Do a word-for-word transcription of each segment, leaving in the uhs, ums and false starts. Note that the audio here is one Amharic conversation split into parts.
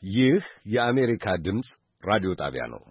ይህ የአሜሪካ ድምፅ ራዲዮ ጣቢያ ነው።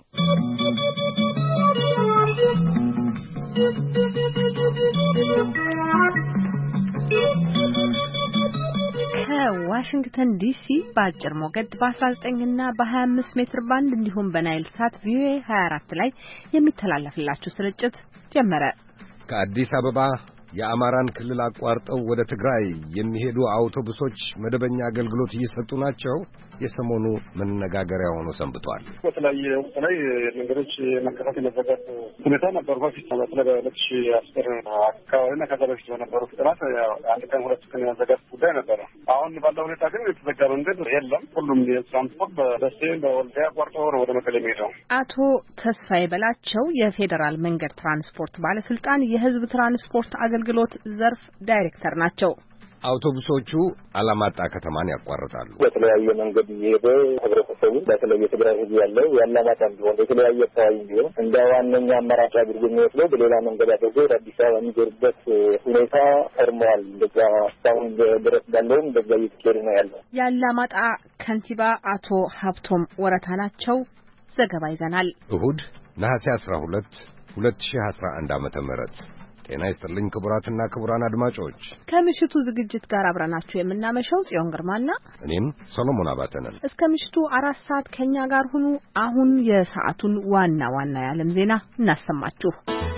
ከዋሽንግተን ዲሲ በአጭር ሞገድ በ19 እና በ25 ሜትር ባንድ እንዲሁም በናይል ሳት ቪኦኤ ሃያ አራት ላይ የሚተላለፍላችሁ ስርጭት ጀመረ። ከአዲስ አበባ የአማራን ክልል አቋርጠው ወደ ትግራይ የሚሄዱ አውቶቡሶች መደበኛ አገልግሎት እየሰጡ ናቸው። የሰሞኑ መነጋገሪያ ሆኖ ሰንብቷል። በተለያየ ወቅት ላይ መንገዶች መከፈት የመዘጋት ሁኔታ ነበሩ። በፊት በተለይ በሁለት ሺህ አስር አካባቢና ከዛ በፊት በነበሩት ጥናት አንድ ቀን ሁለት ቀን የመዘጋት ጉዳይ ነበረ። አሁን ባለው ሁኔታ ግን የተዘጋ መንገድ የለም። ሁሉም የትራንስፖርት በደሴ በወልዲያ አቋርጦ ወደ መቀሌ የሚሄደው። አቶ ተስፋዬ በላቸው የፌዴራል መንገድ ትራንስፖርት ባለስልጣን የህዝብ ትራንስፖርት አገልግሎት ዘርፍ ዳይሬክተር ናቸው። አውቶቡሶቹ አላማጣ ከተማን ያቋርጣሉ። በተለያየ መንገድ እየሄደ ህብረተሰቡ በተለይ የትግራይ ህዝብ ያለው የአላማጣ ቢሆን የተለያየ አካባቢ ቢሆን እንደ ዋነኛ አማራጭ አድርጎ የሚወስደው በሌላ መንገድ አድርጎ ወደ አዲስ አበባ የሚገርበት ሁኔታ ቀርመዋል። እንደዛ እስካሁን ድረስ ባለውም እንደዛ እየተካሄደ ነው ያለው። የአላማጣ ከንቲባ አቶ ሀብቶም ወረታ ናቸው። ዘገባ ይዘናል። እሁድ ነሐሴ አስራ ሁለት ሁለት ሺህ አስራ አንድ ዓመተ ምህረት ጤና ይስጥልኝ ክቡራትና ክቡራን አድማጮች፣ ከምሽቱ ዝግጅት ጋር አብረናችሁ የምናመሸው ጽዮን ግርማና እኔም ሰሎሞን አባተ ነን። እስከ ምሽቱ አራት ሰዓት ከኛ ጋር ሁኑ። አሁን የሰዓቱን ዋና ዋና የዓለም ዜና እናሰማችሁ።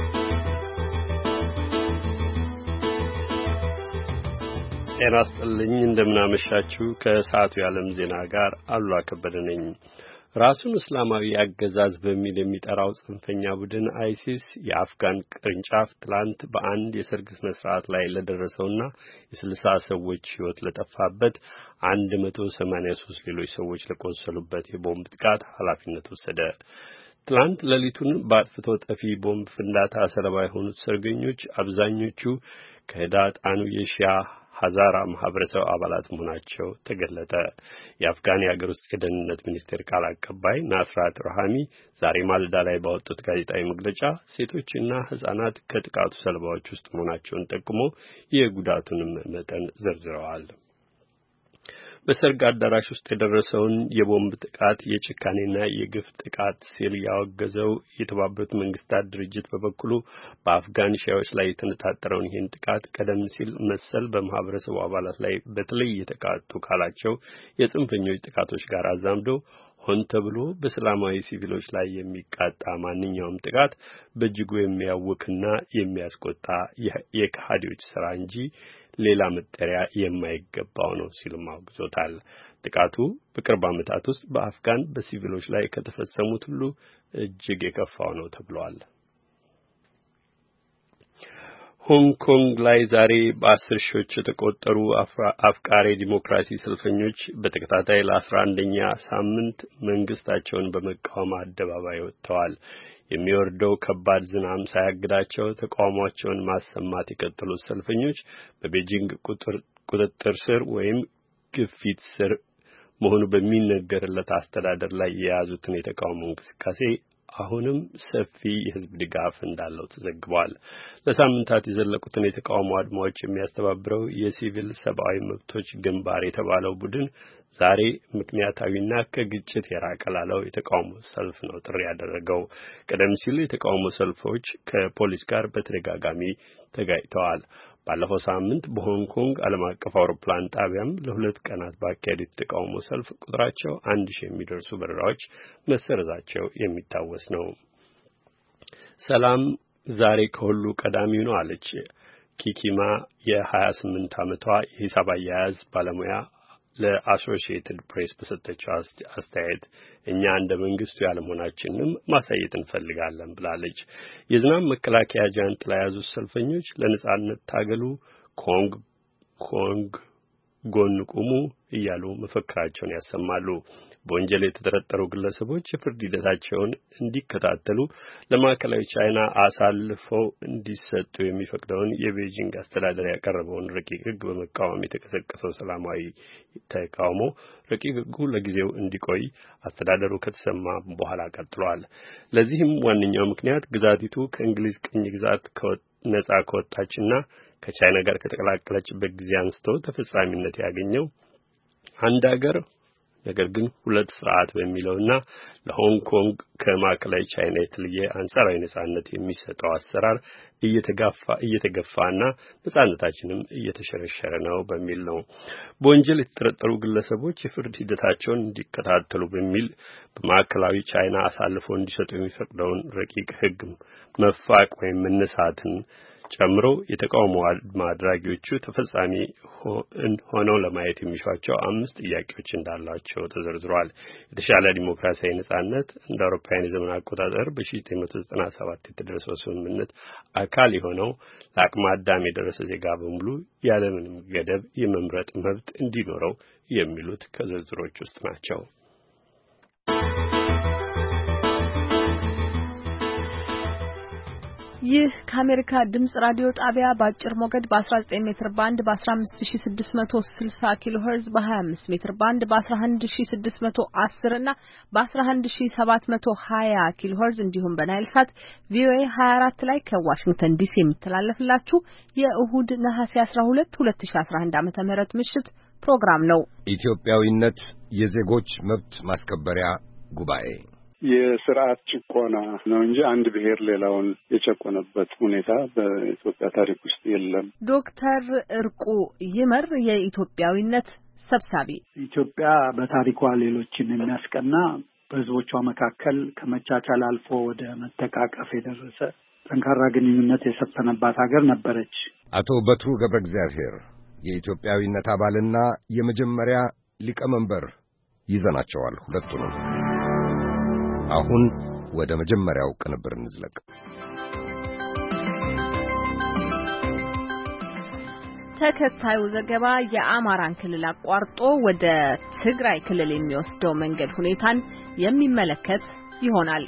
ጤና ይስጥልኝ፣ እንደምናመሻችሁ። ከሰዓቱ የዓለም ዜና ጋር አሉላ ከበደ ነኝ። ራሱን እስላማዊ አገዛዝ በሚል የሚጠራው ጽንፈኛ ቡድን አይሲስ የአፍጋን ቅርንጫፍ ትላንት በአንድ የሰርግ ስነ ስርዓት ላይ ለደረሰውና የስልሳ ሰዎች ሕይወት ለጠፋበት አንድ መቶ ሰማንያ ሶስት ሌሎች ሰዎች ለቆሰሉበት የቦምብ ጥቃት ኃላፊነት ወሰደ። ትላንት ሌሊቱን በአጥፍቶ ጠፊ ቦምብ ፍንዳታ ሰለባ የሆኑት ሰርገኞች አብዛኞቹ ከህዳጣኑ የሺያ ሀዛራ ማህበረሰብ አባላት መሆናቸው ተገለጠ። የአፍጋን የሀገር ውስጥ የደህንነት ሚኒስቴር ቃል አቀባይ ናስራት ራሃሚ ዛሬ ማለዳ ላይ ባወጡት ጋዜጣዊ መግለጫ ሴቶችና ህጻናት ከጥቃቱ ሰለባዎች ውስጥ መሆናቸውን ጠቁሞ የጉዳቱንም መጠን ዘርዝረዋል። በሰርግ አዳራሽ ውስጥ የደረሰውን የቦምብ ጥቃት የጭካኔና የግፍ ጥቃት ሲል ያወገዘው የተባበሩት መንግስታት ድርጅት በበኩሉ በአፍጋን ሺያዎች ላይ የተነጣጠረውን ይህን ጥቃት ቀደም ሲል መሰል በማህበረሰቡ አባላት ላይ በተለይ የተቃጡ ካላቸው የጽንፈኞች ጥቃቶች ጋር አዛምዶ ሆን ተብሎ በሰላማዊ ሲቪሎች ላይ የሚቃጣ ማንኛውም ጥቃት በእጅጉ የሚያውክና የሚያስቆጣ የካሃዲዎች ስራ እንጂ ሌላ መጠሪያ የማይገባው ነው ሲልም አውግዞታል። ጥቃቱ በቅርብ ዓመታት ውስጥ በአፍጋን በሲቪሎች ላይ ከተፈጸሙት ሁሉ እጅግ የከፋው ነው ተብሏል። ሆንግ ኮንግ ላይ ዛሬ በአስር ሺዎች የተቆጠሩ አፍቃሪ ዲሞክራሲ ሰልፈኞች በተከታታይ ለአስራ አንደኛ ሳምንት መንግስታቸውን በመቃወም አደባባይ ወጥተዋል። የሚወርደው ከባድ ዝናብ ሳያግዳቸው ተቃውሟቸውን ማሰማት የቀጠሉት ሰልፈኞች በቤጂንግ ቁጥጥር ስር ወይም ግፊት ስር መሆኑ በሚነገርለት አስተዳደር ላይ የያዙትን የተቃውሞ እንቅስቃሴ አሁንም ሰፊ የህዝብ ድጋፍ እንዳለው ተዘግቧል። ለሳምንታት የዘለቁትን የተቃውሞ አድማዎች የሚያስተባብረው የሲቪል ሰብአዊ መብቶች ግንባር የተባለው ቡድን ዛሬ ምክንያታዊና ከግጭት የራቀ ላለው የተቃውሞ ሰልፍ ነው ጥሪ ያደረገው። ቀደም ሲል የተቃውሞ ሰልፎች ከፖሊስ ጋር በተደጋጋሚ ተጋጭተዋል። ባለፈው ሳምንት በሆንግ ኮንግ ዓለም አቀፍ አውሮፕላን ጣቢያም ለሁለት ቀናት ባካሄዱት የተቃውሞ ሰልፍ ቁጥራቸው አንድ ሺህ የሚደርሱ በረራዎች መሰረዛቸው የሚታወስ ነው። ሰላም ዛሬ ከሁሉ ቀዳሚው ነው አለች ኪኪማ የሀያ ስምንት ዓመቷ የሂሳብ አያያዝ ባለሙያ ለአሶሺየትድ ፕሬስ በሰጠችው አስተያየት እኛ እንደ መንግስቱ ያለመሆናችንንም ማሳየት እንፈልጋለን ብላለች። የዝናብ መከላከያ ጃንጥላ የያዙት ሰልፈኞች ለነጻነት ታገሉ፣ ኮንግ ኮንግ ጎን ቁሙ እያሉ መፈክራቸውን ያሰማሉ። በወንጀል የተጠረጠሩ ግለሰቦች የፍርድ ሂደታቸውን እንዲከታተሉ ለማዕከላዊ ቻይና አሳልፈው እንዲሰጡ የሚፈቅደውን የቤጂንግ አስተዳደር ያቀረበውን ረቂቅ ሕግ በመቃወም የተቀሰቀሰው ሰላማዊ ተቃውሞ ረቂቅ ሕጉ ለጊዜው እንዲቆይ አስተዳደሩ ከተሰማ በኋላ ቀጥሏል። ለዚህም ዋነኛው ምክንያት ግዛቲቱ ከእንግሊዝ ቅኝ ግዛት ነጻ ከወጣችና ከቻይና ጋር ከተቀላቀለችበት ጊዜ አንስቶ ተፈጻሚነት ያገኘው አንድ ሀገር ነገር ግን ሁለት ስርዓት በሚለውና ለሆንግ ኮንግ ከማዕከላዊ ቻይና የተለየ አንጻራዊ ነጻነት የሚሰጠው አሰራር እየተጋፋ እየተገፋና ነጻነታችንም እየተሸረሸረ ነው በሚል ነው። በወንጀል የተጠረጠሩ ግለሰቦች የፍርድ ሂደታቸውን እንዲከታተሉ በሚል በማዕከላዊ ቻይና አሳልፈው እንዲሰጡ የሚፈቅደውን ረቂቅ ሕግ መፋቅ ወይም መነሳትን ጨምሮ የተቃውሞ አድራጊዎቹ ተፈጻሚ ሆነው ለማየት የሚሿቸው አምስት ጥያቄዎች እንዳላቸው ተዘርዝሯል። የተሻለ ዲሞክራሲያዊ ነጻነት እንደ አውሮፓውያን የዘመን አቆጣጠር በ1997 የተደረሰው ስምምነት አካል የሆነው ለአቅመ አዳም የደረሰ ዜጋ በሙሉ ያለምንም ገደብ የመምረጥ መብት እንዲኖረው የሚሉት ከዝርዝሮች ውስጥ ናቸው። ይህ ከአሜሪካ ድምጽ ራዲዮ ጣቢያ በአጭር ሞገድ በ19 ሜትር ባንድ በ15660 ኪሎ ሄርዝ በ25 ሜትር ባንድ በ11610 እና በ11720 ኪሎ ሄርዝ እንዲሁም በናይል ሳት ቪኦኤ ሃያ አራት ላይ ከዋሽንግተን ዲሲ የሚተላለፍላችሁ የእሁድ ነሐሴ አስራ ሁለት ሁለት ሺህ አስራ አንድ ዓመተ ምህረት ምሽት ፕሮግራም ነው። ኢትዮጵያዊነት የዜጎች መብት ማስከበሪያ ጉባኤ የስርዓት ጭቆና ነው እንጂ አንድ ብሔር ሌላውን የጨቆነበት ሁኔታ በኢትዮጵያ ታሪክ ውስጥ የለም። ዶክተር እርቁ ይመር የኢትዮጵያዊነት ሰብሳቢ፣ ኢትዮጵያ በታሪኳ ሌሎችን የሚያስቀና በህዝቦቿ መካከል ከመቻቻል አልፎ ወደ መተቃቀፍ የደረሰ ጠንካራ ግንኙነት የሰፈነባት ሀገር ነበረች። አቶ በትሩ ገብረ እግዚአብሔር የኢትዮጵያዊነት አባልና የመጀመሪያ ሊቀመንበር ይዘናቸዋል ሁለቱንም። አሁን ወደ መጀመሪያው ቅንብር እንዝለቅ። ተከታዩ ዘገባ የአማራን ክልል አቋርጦ ወደ ትግራይ ክልል የሚወስደው መንገድ ሁኔታን የሚመለከት ይሆናል።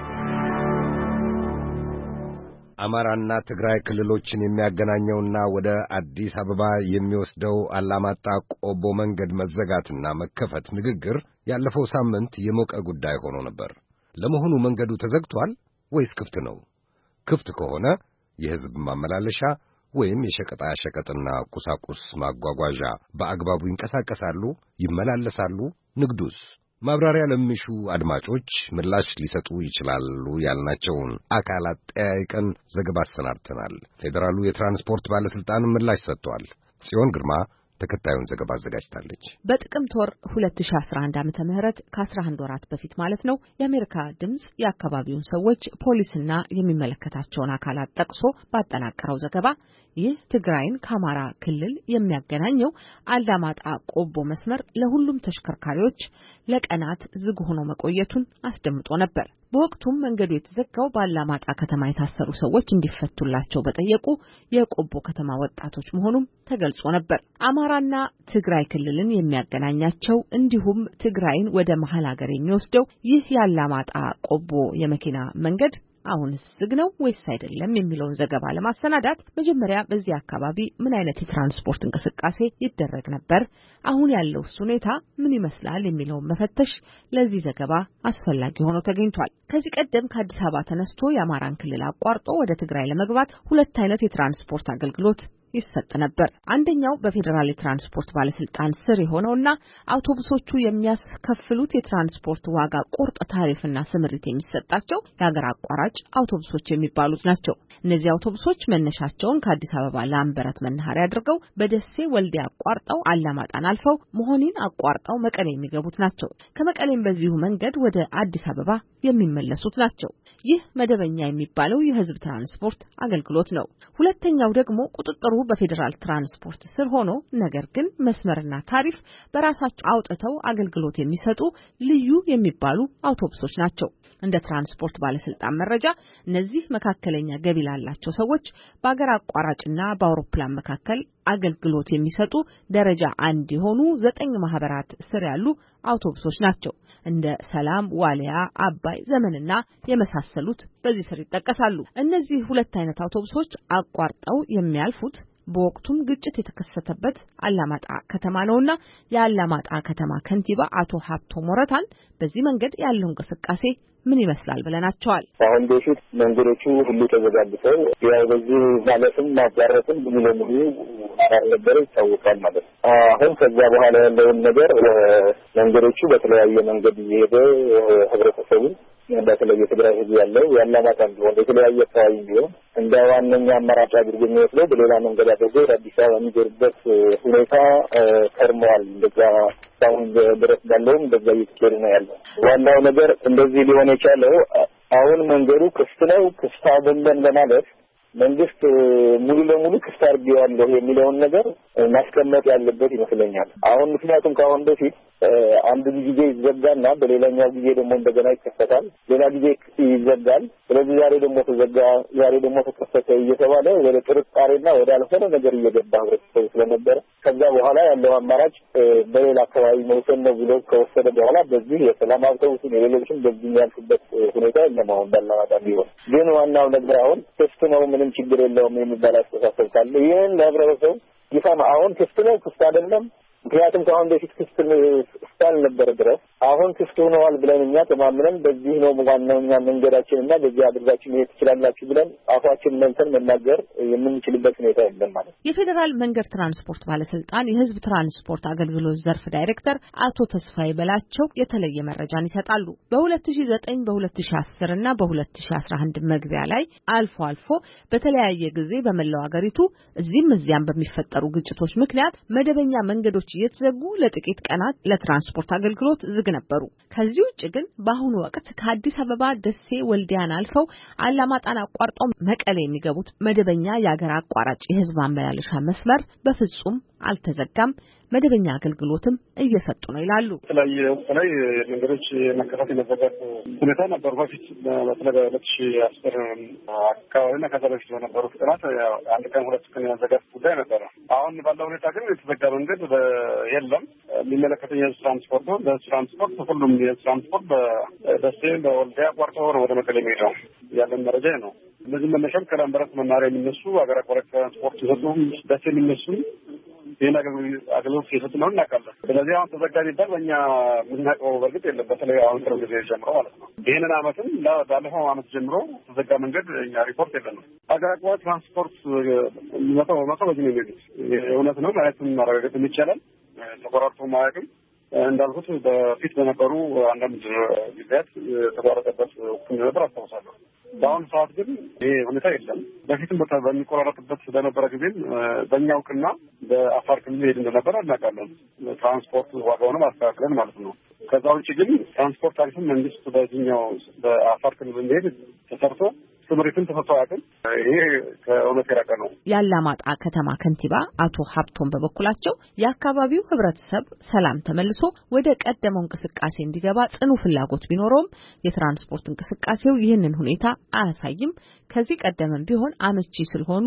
አማራና ትግራይ ክልሎችን የሚያገናኘውና ወደ አዲስ አበባ የሚወስደው አላማጣ ቆቦ መንገድ መዘጋትና መከፈት ንግግር ያለፈው ሳምንት የሞቀ ጉዳይ ሆኖ ነበር። ለመሆኑ መንገዱ ተዘግቷል ወይስ ክፍት ነው? ክፍት ከሆነ የሕዝብ ማመላለሻ ወይም የሸቀጣ ሸቀጥና ቁሳቁስ ማጓጓዣ በአግባቡ ይንቀሳቀሳሉ፣ ይመላለሳሉ? ንግዱስ? ማብራሪያ ለሚሹ አድማጮች ምላሽ ሊሰጡ ይችላሉ ያልናቸውን አካላት ጠያይቀን ዘገባ አሰናድተናል። ፌዴራሉ የትራንስፖርት ባለስልጣን ምላሽ ሰጥቷል። ጽዮን ግርማ ተከታዩን ዘገባ አዘጋጅታለች። በጥቅምት ወር ሁለት ሺህ አስራ አንድ ዓመተ ምህረት ከአስራ አንድ ወራት በፊት ማለት ነው የአሜሪካ ድምጽ የአካባቢውን ሰዎች ፖሊስና የሚመለከታቸውን አካላት ጠቅሶ ባጠናቀረው ዘገባ ይህ ትግራይን ከአማራ ክልል የሚያገናኘው አላማጣ ቆቦ መስመር ለሁሉም ተሽከርካሪዎች ለቀናት ዝግ ሆኖ መቆየቱን አስደምጦ ነበር። በወቅቱም መንገዱ የተዘጋው በአላማጣ ከተማ የታሰሩ ሰዎች እንዲፈቱላቸው በጠየቁ የቆቦ ከተማ ወጣቶች መሆኑም ተገልጾ ነበር። አማራና ትግራይ ክልልን የሚያገናኛቸው እንዲሁም ትግራይን ወደ መሀል ሀገር የሚወስደው ይህ የአላማጣ ቆቦ የመኪና መንገድ አሁንስ ዝግ ነው ወይስ አይደለም የሚለውን ዘገባ ለማሰናዳት መጀመሪያ በዚህ አካባቢ ምን አይነት የትራንስፖርት እንቅስቃሴ ይደረግ ነበር፣ አሁን ያለው ሁኔታ ምን ይመስላል የሚለውን መፈተሽ ለዚህ ዘገባ አስፈላጊ ሆኖ ተገኝቷል። ከዚህ ቀደም ከአዲስ አበባ ተነስቶ የአማራን ክልል አቋርጦ ወደ ትግራይ ለመግባት ሁለት አይነት የትራንስፖርት አገልግሎት ይሰጥ ነበር። አንደኛው በፌዴራል የትራንስፖርት ባለስልጣን ስር የሆነውና አውቶቡሶቹ የሚያስከፍሉት የትራንስፖርት ዋጋ ቁርጥ ታሪፍና ስምሪት የሚሰጣቸው የሀገር አቋራጭ አውቶቡሶች የሚባሉት ናቸው። እነዚህ አውቶቡሶች መነሻቸውን ከአዲስ አበባ ላምበረት መናኸሪያ አድርገው በደሴ ወልዲያ አቋርጠው አላማጣን አልፈው መሆኒን አቋርጠው መቀሌ የሚገቡት ናቸው። ከመቀሌም በዚሁ መንገድ ወደ አዲስ አበባ የሚመለሱት ናቸው። ይህ መደበኛ የሚባለው የህዝብ ትራንስፖርት አገልግሎት ነው። ሁለተኛው ደግሞ ቁጥጥሩ በፌዴራል ትራንስፖርት ስር ሆኖ ነገር ግን መስመርና ታሪፍ በራሳቸው አውጥተው አገልግሎት የሚሰጡ ልዩ የሚባሉ አውቶቡሶች ናቸው። እንደ ትራንስፖርት ባለስልጣን መረጃ እነዚህ መካከለኛ ገቢ ላላቸው ሰዎች በአገር አቋራጭና በአውሮፕላን መካከል አገልግሎት የሚሰጡ ደረጃ አንድ የሆኑ ዘጠኝ ማህበራት ስር ያሉ አውቶቡሶች ናቸው። እንደ ሰላም፣ ዋሊያ፣ አባይ፣ ዘመንና የመሳሰሉት በዚህ ስር ይጠቀሳሉ። እነዚህ ሁለት አይነት አውቶቡሶች አቋርጠው የሚያልፉት በወቅቱም ግጭት የተከሰተበት አላማጣ ከተማ ነውና የአላማጣ ከተማ ከንቲባ አቶ ሀብቶም ሞረታን በዚህ መንገድ ያለው እንቅስቃሴ ምን ይመስላል ብለናቸዋል። አሁን በፊት መንገዶቹ ሁሉ ተዘጋግተው ያው በዚህ ማለትም ማቋረጥም ብዙ ለሙሉ አልነበረ ይታወቃል ማለት ነው። አሁን ከዛ በኋላ ያለውን ነገር መንገዶቹ በተለያየ መንገድ እየሄደ ህብረተሰቡ በተለይ የትግራይ ህዝብ ያለው የአላማጣ ቢሆን የተለያየ አካባቢ ቢሆን እንደ ዋነኛ አማራጭ አድርጎ የሚወስደው በሌላ መንገድ አድርጎ አዲስ አበባ የሚገርበት ሁኔታ ቀርመዋል። እንደዛ አሁን ድረስ ባለውም በዛ እየተካሄደ ነው ያለው። ዋናው ነገር እንደዚህ ሊሆን የቻለው አሁን መንገዱ ክፍት ነው ክፍት አይደለም ለማለት መንግስት ሙሉ ለሙሉ ክፍት አድርጌዋለሁ የሚለውን ነገር ማስቀመጥ ያለበት ይመስለኛል። አሁን ምክንያቱም ከአሁን በፊት አንድ ጊዜ ይዘጋና በሌላኛው ጊዜ ደግሞ እንደገና ይከፈታል፣ ሌላ ጊዜ ይዘጋል። ስለዚህ ዛሬ ደግሞ ተዘጋ፣ ዛሬ ደግሞ ተከፈተ እየተባለ ወደ ጥርጣሬና ወደ አልሆነ ነገር እየገባ ህብረተሰቡ ስለነበረ ከዛ በኋላ ያለው አማራጭ በሌላ አካባቢ መውሰድ ነው ብሎ ከወሰደ በኋላ በዚህ የሰላም አውቶቡስን የሌሎችን በዚህ የሚያልፉበት ሁኔታ የለም። አሁን ባላማጣ ቢሆን ግን ዋናው ነገር አሁን ክፍት ነው ምንም ችግር የለውም የሚባል አስተሳሰብ ካለ ይህን ለህብረተሰቡ ይፋም አሁን ክፍት ነው ክፍት አይደለም ምክንያቱም ከአሁን በፊት ክፍት ስላልነበረ ድረስ አሁን ክፍት ሆነዋል ብለን እኛ ተማምነን በዚህ ነው ዋናውኛ መንገዳችንና በዚህ አድርጋችሁ መሄድ ትችላላችሁ ብለን አፋችን መንተን መናገር የምንችልበት ሁኔታ የለም ማለት ነው። የፌዴራል መንገድ ትራንስፖርት ባለስልጣን የህዝብ ትራንስፖርት አገልግሎት ዘርፍ ዳይሬክተር አቶ ተስፋዬ በላቸው የተለየ መረጃን ይሰጣሉ። በ2009 በ2010 እና በ2011 መግቢያ ላይ አልፎ አልፎ በተለያየ ጊዜ በመላው ሀገሪቱ እዚህም እዚያም በሚፈጠሩ ግጭቶች ምክንያት መደበኛ መንገዶች የተዘጉ ለጥቂት ቀናት ለትራንስፖርት አገልግሎት ዝግ ነበሩ። ከዚህ ውጭ ግን በአሁኑ ወቅት ከአዲስ አበባ ደሴ ወልዲያን አልፈው አላማጣን አቋርጠው መቀሌ የሚገቡት መደበኛ የአገር አቋራጭ የህዝብ ማመላለሻ መስመር በፍጹም አልተዘጋም፣ መደበኛ አገልግሎትም እየሰጡ ነው ይላሉ። የተለያየ በተለይ መንገዶች መከፈት የመዘጋት ሁኔታ ነበሩ። በፊት በተለይ በሁለት ሺህ አስር አካባቢና ከዛ በፊት በነበሩ ቀናት አንድ ቀን ሁለት ቀን የመዘጋት ጉዳይ ነበረ። አሁን ባለው ሁኔታ ግን የተዘጋ መንገድ የለም። የሚመለከተኝ የህዝብ ትራንስፖርት ነው። በህዝብ ትራንስፖርት ሁሉም የህዝብ ትራንስፖርት በደሴ በወልዲያ አቋርጦ ወደ መቀሌ የሚሄደው ያለን መረጃ ነው። እነዚህ መነሻም ከላምበረት መናሪያ የሚነሱ ሀገር አቋራጭ ትራንስፖርት ይሰጡ ደሴ የሚነሱ ይህን አገልግሎት ሲሰጡ ነው እናውቃለን። ስለዚህ አሁን ተዘጋ ቢባል በእኛ የምናውቀው በእርግጥ የለም። በተለይ አሁን ቅርብ ጊዜ ጀምሮ ማለት ነው። ይህንን አመትም ባለፈው አመት ጀምሮ ተዘጋ መንገድ እኛ ሪፖርት የለንም። ሀገር አቋራጭ ትራንስፖርት መቶ በመቶ በዚህ ነው የሚሄዱት። እውነት ነው ማለትም ማረጋገጥ ይቻላል። ተቆራርጦ ማያውቅም። እንዳልኩት በፊት በነበሩ አንዳንድ ጊዜያት ተቋረጠበት ወቅት ነበር አስታውሳለሁ። በአሁኑ ሰዓት ግን ይሄ ሁኔታ የለም። በፊትም በሚቆራረጥበት በነበረ ጊዜም በእኛ እውቅና በአፋር ክልል ሄድ እንደነበረ እናውቃለን። ትራንስፖርት ዋጋውንም አስተካክለን ማለት ነው። ከዛ ውጭ ግን ትራንስፖርት ታሪፍም መንግስት በዚህኛው በአፋር ክልል እንደሄድ ተሰርቶ ትምሪትን ተፈቶ አያውቅም። ይሄ ከእውነት የራቀ ነው። የአላማጣ ከተማ ከንቲባ አቶ ሀብቶም በበኩላቸው የአካባቢው ህብረተሰብ ሰላም ተመልሶ ወደ ቀደመው እንቅስቃሴ እንዲገባ ጽኑ ፍላጎት ቢኖረውም የትራንስፖርት እንቅስቃሴው ይህንን ሁኔታ አያሳይም። ከዚህ ቀደምም ቢሆን አመቺ ስለሆኑ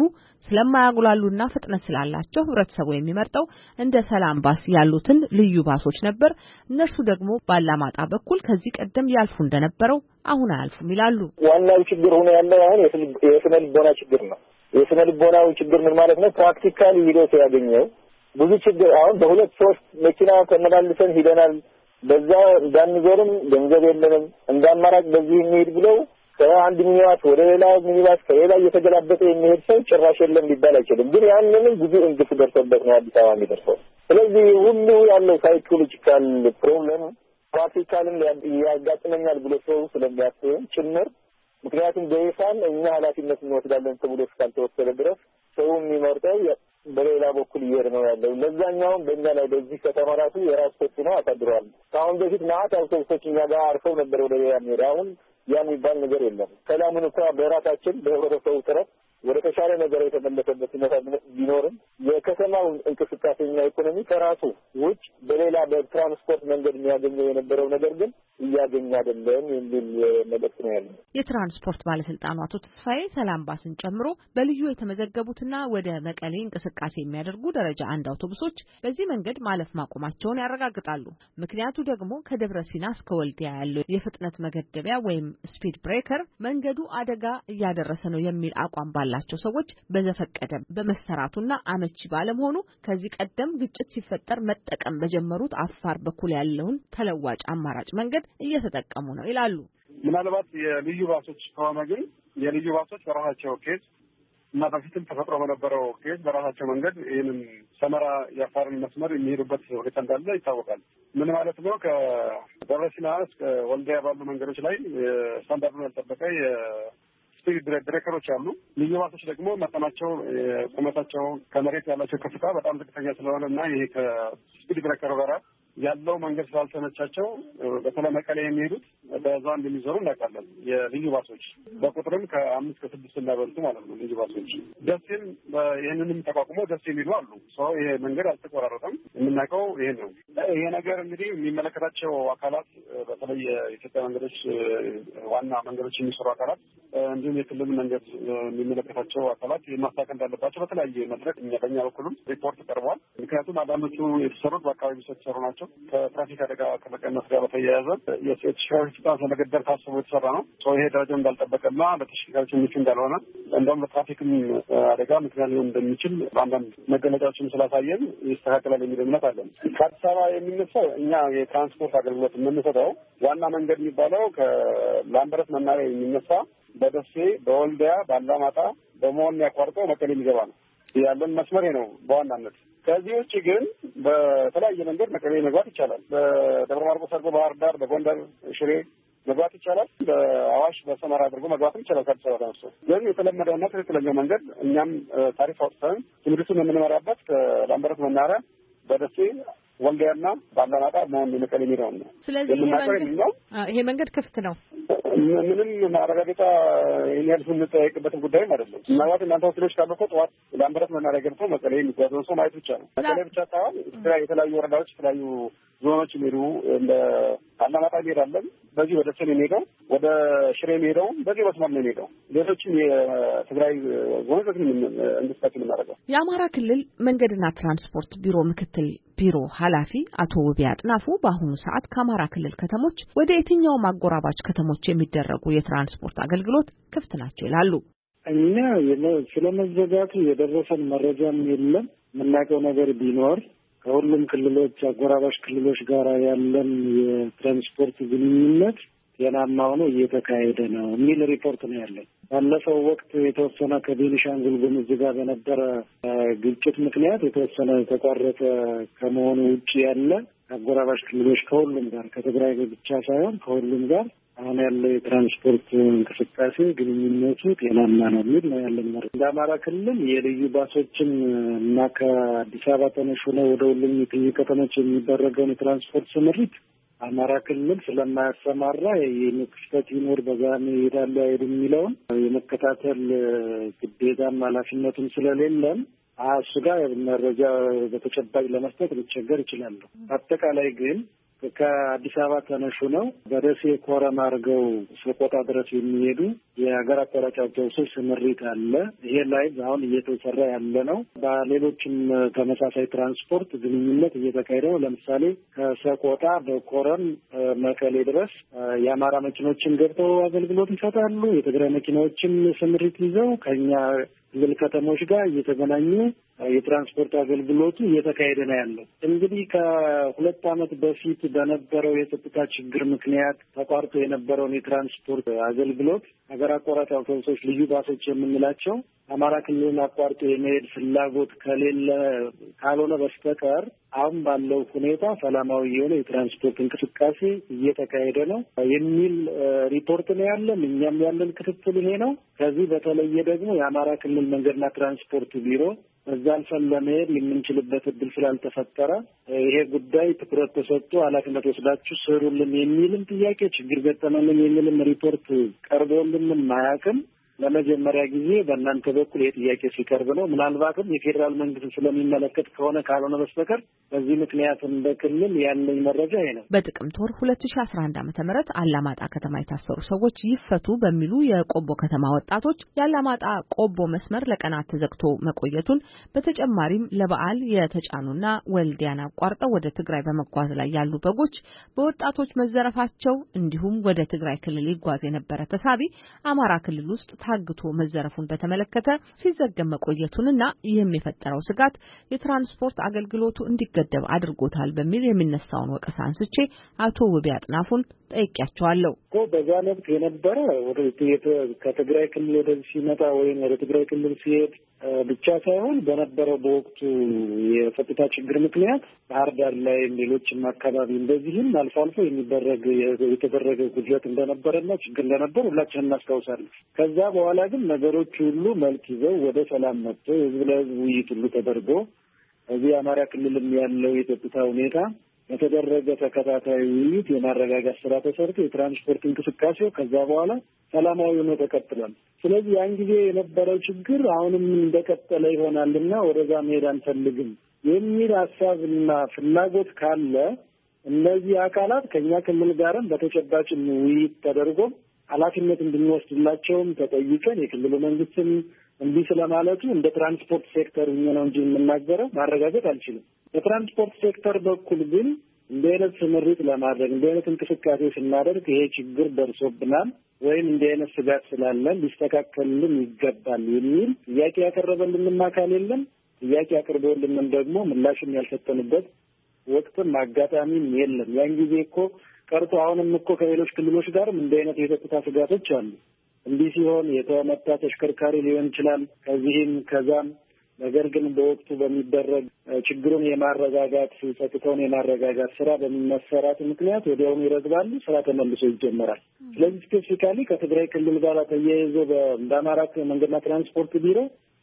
ስለማያጉላሉና ፍጥነት ስላላቸው ህብረተሰቡ የሚመርጠው እንደ ሰላም ባስ ያሉትን ልዩ ባሶች ነበር። እነርሱ ደግሞ ባላማጣ በኩል ከዚህ ቀደም ያልፉ እንደነበረው አሁን አያልፉም ይላሉ። ዋናው ችግር ሆነ ያለው አሁን የስነ ልቦና ችግር ነው። የስነ ልቦናው ችግር ምን ማለት ነው? ፕራክቲካሊ ሂዶ ሲያገኘው ብዙ ችግር አሁን በሁለት ሶስት መኪና ተመላልሰን ሂደናል፣ በዛ እንዳንዞርም ገንዘብ የለንም፣ እንዳማራጭ በዚህ እንሂድ ብለው ከአንድ ሚኒባስ ወደ ሌላ ሚኒባስ ከሌላ እየተገላበጠ የሚሄድ ሰው ጭራሽ የለም ሊባል አይችልም። ግን ያንንም ብዙ እንግፍ ደርሶበት ነው አዲስ አበባ የሚደርሰው። ስለዚህ ሁሉ ያለው ሳይኮሎጂካል ፕሮብለም ፕራክቲካልን ያጋጥመኛል ብሎ ሰው ስለሚያስብ ጭምር ምክንያቱም በይፋን እኛ ኃላፊነት እንወስዳለን ተብሎ እስካልተወሰደ ድረስ ሰው የሚመርጠው በሌላ በኩል እየሄደ ነው ያለው። ለዛኛውም በእኛ ላይ በዚህ ከተማ ራሱ የራሱ ተጽዕኖ አሳድሯል። ከአሁን በፊት ማዕት አውቶቡሶች እኛ ጋር አርፈው ነበር ወደ ሌላ የሚሄድ አሁን ያ የሚባል ነገር የለም። ሰላሙን እንኳ በራሳችን በህብረተሰቡ ጥረት ወደ ተሻለ ነገር የተመለሰበት ሁኔታ ቢኖርም የከተማው እንቅስቃሴና ኢኮኖሚ ከራሱ ውጭ በሌላ በትራንስፖርት መንገድ የሚያገኘው የነበረው ነገር ግን እያገኘ አይደለም የሚል መልእክት ነው ያለው። የትራንስፖርት ባለስልጣኑ አቶ ተስፋዬ ሰላም ባስን ጨምሮ በልዩ የተመዘገቡትና ወደ መቀሌ እንቅስቃሴ የሚያደርጉ ደረጃ አንድ አውቶቡሶች በዚህ መንገድ ማለፍ ማቆማቸውን ያረጋግጣሉ። ምክንያቱ ደግሞ ከደብረ ሲና እስከ ወልዲያ ያለው የፍጥነት መገደቢያ ወይም ስፒድ ብሬከር መንገዱ አደጋ እያደረሰ ነው የሚል አቋም ባለ ባላቸው ሰዎች በዘፈቀደ በመሰራቱና አመቺ ባለመሆኑ ከዚህ ቀደም ግጭት ሲፈጠር መጠቀም በጀመሩት አፋር በኩል ያለውን ተለዋጭ አማራጭ መንገድ እየተጠቀሙ ነው ይላሉ። ምናልባት የልዩ ባሶች ከሆነ ግን የልዩ ባሶች በራሳቸው ኬዝ እና በፊትም ተፈጥሮ በነበረው ኬዝ በራሳቸው መንገድ ይህንን ሰመራ የአፋርን መስመር የሚሄዱበት ሁኔታ እንዳለ ይታወቃል። ምን ማለት ነው? ከደብረ ሲና እስከ ወልዲያ ባሉ መንገዶች ላይ ስታንዳርዱን ያልጠበቀ የስፒድ ብሬከሮች አሉ። ልዩ ባሶች ደግሞ መጠናቸው፣ ቁመታቸው ከመሬት ያላቸው ከፍታ በጣም ዝቅተኛ ስለሆነ እና ይሄ ከስፒድ ብሬከሩ ጋር ያለው መንገድ ስላልተመቻቸው በተለይ መቀሌ የሚሄዱት በዛ እንደሚዞሩ እናውቃለን። የልዩ ባሶች በቁጥርም ከአምስት ከስድስት እንዳበልጡ ማለት ነው። ልዩ ባሶች ደሴም ይህንንም ተቋቁሞ ደሴ የሚሉ አሉ። ሰው ይሄ መንገድ አልተቆራረጠም። የምናውቀው ይሄን ነው። ይሄ ነገር እንግዲህ የሚመለከታቸው አካላት በተለይ የኢትዮጵያ መንገዶች ዋና መንገዶች የሚሰሩ አካላት እንዲሁም የክልል መንገድ የሚመለከታቸው አካላት ማስተካከል እንዳለባቸው በተለያየ መድረክ እኛ በእኛ በኩልም ሪፖርት ቀርቧል። ምክንያቱም አንዳንዶቹ የተሰሩት በአካባቢ የተሰሩ ናቸው። ከትራፊክ አደጋ ከመቀነስ ጋር በተያያዘ የተሽከርካሪ ፍጥነት ለመገደብ ታስቦ የተሰራ ነው። ሰው ይሄ ደረጃው እንዳልጠበቀና ለተሽከርካሪዎች ምቹ እንዳልሆነ እንደውም ለትራፊክም አደጋ ምክንያት ሊሆን እንደሚችል በአንዳንድ መገለጫዎችን ስላሳየን ይስተካከላል የሚል እምነት አለን። ከአዲስ አበባ የሚነሳው እኛ የትራንስፖርት አገልግሎት የምንሰጠው ዋና መንገድ የሚባለው ከላምበረት መናኸሪያ የሚነሳ በደሴ፣ በወልዲያ፣ በአላማጣ፣ በመሆን ያቋርጠው መቀሌ የሚገባ ነው ያለን መስመር ነው በዋናነት። ከዚህ ውጭ ግን በተለያየ መንገድ መቀሌ መግባት ይቻላል። በደብረ ማርቆስ አድርጎ ባህር ዳር፣ በጎንደር ሽሬ መግባት ይቻላል። በአዋሽ በሰመራ አድርጎ መግባትም ይቻላል። ከአዲስ አበባ ተነስቶ ግን የተለመደውና ትክክለኛው መንገድ እኛም ታሪፍ አውጥተን ትምህርቱን የምንመራበት ከላምበረት መናኸሪያ በደሴ ወልዲያና ባላማጣ መሆን መቀሌ የሚለው ነው። ስለዚህ ይሄ መንገድ ክፍት ነው። ምንም ማረጋገጫ ይሄን የምንጠይቅበት ጉዳይም አይደለም። ምናልባት እናንተ ወኪሎች ካሉ እኮ ጠዋት ላምበረት መናኸሪያ ገብቶ መቀሌ የሚጓዘውን ሰው ማየት ብቻ ነው። መቀሌ ብቻ ሳይሆን የተለያዩ ወረዳዎች፣ የተለያዩ ዞኖች የሚሄዱ እንደ አላማጣ እንሄዳለን። በዚህ ወደ ሰሜን የሚሄደው ወደ ሽሬ የሚሄደው በዚህ መስመር ነው የሚሄደው። ሌሎችም የትግራይ ዞኖች እንድስታች የምናደርገው የአማራ ክልል መንገድና ትራንስፖርት ቢሮ ምክትል ቢሮ ኃላፊ አቶ ውቤ አጥናፉ በአሁኑ ሰዓት ከአማራ ክልል ከተሞች ወደ የትኛውም አጎራባች ከተሞች የሚደረጉ የትራንስፖርት አገልግሎት ክፍት ናቸው ይላሉ። እኛ ስለመዘጋቱ የደረሰን መረጃም የለም። የምናውቀው ነገር ቢኖር ከሁሉም ክልሎች አጎራባች ክልሎች ጋር ያለን የትራንስፖርት ግንኙነት ጤናማ ሆኖ እየተካሄደ ነው የሚል ሪፖርት ነው ያለን። ባለፈው ወቅት የተወሰነ ከቤኒሻንጉል ጉሙዝ ጋር በነበረ ግጭት ምክንያት የተወሰነ የተቋረጠ ከመሆኑ ውጭ ያለ አጎራባች ክልሎች ከሁሉም ጋር ከትግራይ ብቻ ሳይሆን ከሁሉም ጋር አሁን ያለው የትራንስፖርት እንቅስቃሴ ግንኙነቱ ጤናማ ነው የሚል ነው ያለን መረጃ። እንደ አማራ ክልል የልዩ ባሶችን እና ከአዲስ አበባ ተነሽ ሆነው ወደ ሁሉም የክልል ከተሞች የሚደረገውን የትራንስፖርት ስምሪት አማራ ክልል ስለማያሰማራ ይህን ክፍተት ይኖር በዛም ይሄዳሉ አይሄዱም የሚለውን የመከታተል ግዴታም ኃላፊነቱም ስለሌለን እሱ ጋር መረጃ በተጨባጭ ለመስጠት ሊቸገር ይችላሉ። አጠቃላይ ግን ከአዲስ አበባ ተነሹ ነው በደሴ ኮረም አድርገው ሰቆጣ ድረስ የሚሄዱ የሀገር አቋራጭ አውቶቡሶች ስምሪት አለ። ይሄ ላይ አሁን እየተሰራ ያለ ነው። በሌሎችም ተመሳሳይ ትራንስፖርት ግንኙነት እየተካሄደ ነው። ለምሳሌ ከሰቆጣ በኮረም መቀሌ ድረስ የአማራ መኪኖችን ገብተው አገልግሎት ይሰጣሉ። የትግራይ መኪናዎችም ስምሪት ይዘው ከኛ ክልል ከተሞች ጋር እየተገናኙ የትራንስፖርት አገልግሎቱ እየተካሄደ ነው ያለው። እንግዲህ ከሁለት ዓመት በፊት በነበረው የጸጥታ ችግር ምክንያት ተቋርጦ የነበረውን የትራንስፖርት አገልግሎት ሀገር አቋራጭ አውቶቡሶች ልዩ ባሶች የምንላቸው አማራ ክልልን አቋርጦ የመሄድ ፍላጎት ከሌለ ካልሆነ በስተቀር አሁን ባለው ሁኔታ ሰላማዊ የሆነ የትራንስፖርት እንቅስቃሴ እየተካሄደ ነው የሚል ሪፖርት ነው ያለን። እኛም ያለን ክትትል ይሄ ነው። ከዚህ በተለየ ደግሞ የአማራ ክልል መንገድና ትራንስፖርት ቢሮ እዛ አልፈን ለመሄድ የምንችልበት እድል ስላልተፈጠረ ይሄ ጉዳይ ትኩረት ተሰጥቶ ኃላፊነት ወስዳችሁ ስሩልን የሚልም ጥያቄ ችግር ገጠመልን የሚልም ሪፖርት ቀርቦልንም አያውቅም። ለመጀመሪያ ጊዜ በእናንተ በኩል ይሄ ጥያቄ ሲቀርብ ነው። ምናልባትም የፌዴራል መንግስት ስለሚመለከት ከሆነ ካልሆነ በስተቀር በዚህ ምክንያት እንደ ክልል ያለኝ መረጃ ይሄ ነው። በጥቅምት ወር ሁለት ሺህ አስራ አንድ ዓመተ ምህረት አላማጣ ከተማ የታሰሩ ሰዎች ይፈቱ በሚሉ የቆቦ ከተማ ወጣቶች የአላማጣ ቆቦ መስመር ለቀናት ተዘግቶ መቆየቱን፣ በተጨማሪም ለበዓል የተጫኑና ወልዲያን አቋርጠው ወደ ትግራይ በመጓዝ ላይ ያሉ በጎች በወጣቶች መዘረፋቸው እንዲሁም ወደ ትግራይ ክልል ይጓዝ የነበረ ተሳቢ አማራ ክልል ውስጥ ታግቶ መዘረፉን በተመለከተ ሲዘገብ መቆየቱንና ይህም የፈጠረው ስጋት የትራንስፖርት አገልግሎቱ እንዲገደብ አድርጎታል በሚል የሚነሳውን ወቀሳ አንስቼ አቶ ውቤ አጥናፉን ጠይቄያቸዋለሁ። እኮ በዛ ወቅት የነበረ ወደ ከትግራይ ክልል ወደ ሲመጣ ወይም ወደ ትግራይ ክልል ሲሄድ ብቻ ሳይሆን በነበረው በወቅቱ የጸጥታ ችግር ምክንያት ባህር ዳር ላይ ሌሎችም አካባቢ እንደዚህም አልፎ አልፎ የሚደረግ የተደረገ ጉድለት እንደነበረና ችግር እንደነበር ሁላችንም እናስታውሳለን። ከዛ በኋላ ግን ነገሮች ሁሉ መልክ ይዘው ወደ ሰላም መጥቶ የህዝብ ለህዝብ ውይይት ሁሉ ተደርጎ እዚህ አማራ ክልልም ያለው የጸጥታ ሁኔታ የተደረገ ተከታታይ ውይይት የማረጋጋት ስራ ተሰርቶ የትራንስፖርት እንቅስቃሴው ከዛ በኋላ ሰላማዊ ሆኖ ተቀጥሏል። ስለዚህ ያን ጊዜ የነበረው ችግር አሁንም እንደቀጠለ ይሆናልና ወደዛ መሄድ አንፈልግም የሚል ሀሳብና ፍላጎት ካለ እነዚህ አካላት ከኛ ክልል ጋርም በተጨባጭ ውይይት ተደርጎ ኃላፊነት እንድንወስድላቸውም ተጠይቀን የክልሉ መንግስትም እንዲህ ስለማለቱ እንደ ትራንስፖርት ሴክተር ነው እንጂ የምናገረው ማረጋገጥ አልችልም። በትራንስፖርት ሴክተር በኩል ግን እንደ አይነት ስምሪት ለማድረግ እንደ አይነት እንቅስቃሴ ስናደርግ ይሄ ችግር ደርሶብናል ወይም እንደ አይነት ስጋት ስላለን ሊስተካከልልን ይገባል የሚል ጥያቄ ያቀረበልንም አካል የለም። ጥያቄ አቅርቦልንም ደግሞ ምላሽም ያልሰጠንበት ወቅትም አጋጣሚም የለም። ያን ጊዜ እኮ ቀርቶ አሁንም እኮ ከሌሎች ክልሎች ጋርም እንደ አይነት የጸጥታ ስጋቶች አሉ። እንዲህ ሲሆን የተመታ ተሽከርካሪ ሊሆን ይችላል ከዚህም ከዛም። ነገር ግን በወቅቱ በሚደረግ ችግሩን የማረጋጋት ጸጥታውን የማረጋጋት ስራ በመሰራቱ ምክንያት ወዲያውኑ ይረግባሉ፣ ስራ ተመልሶ ይጀመራል። ስለዚህ ስፔሲፊካሊ ከትግራይ ክልል ጋር ተያይዞ በአማራ መንገድና ትራንስፖርት ቢሮ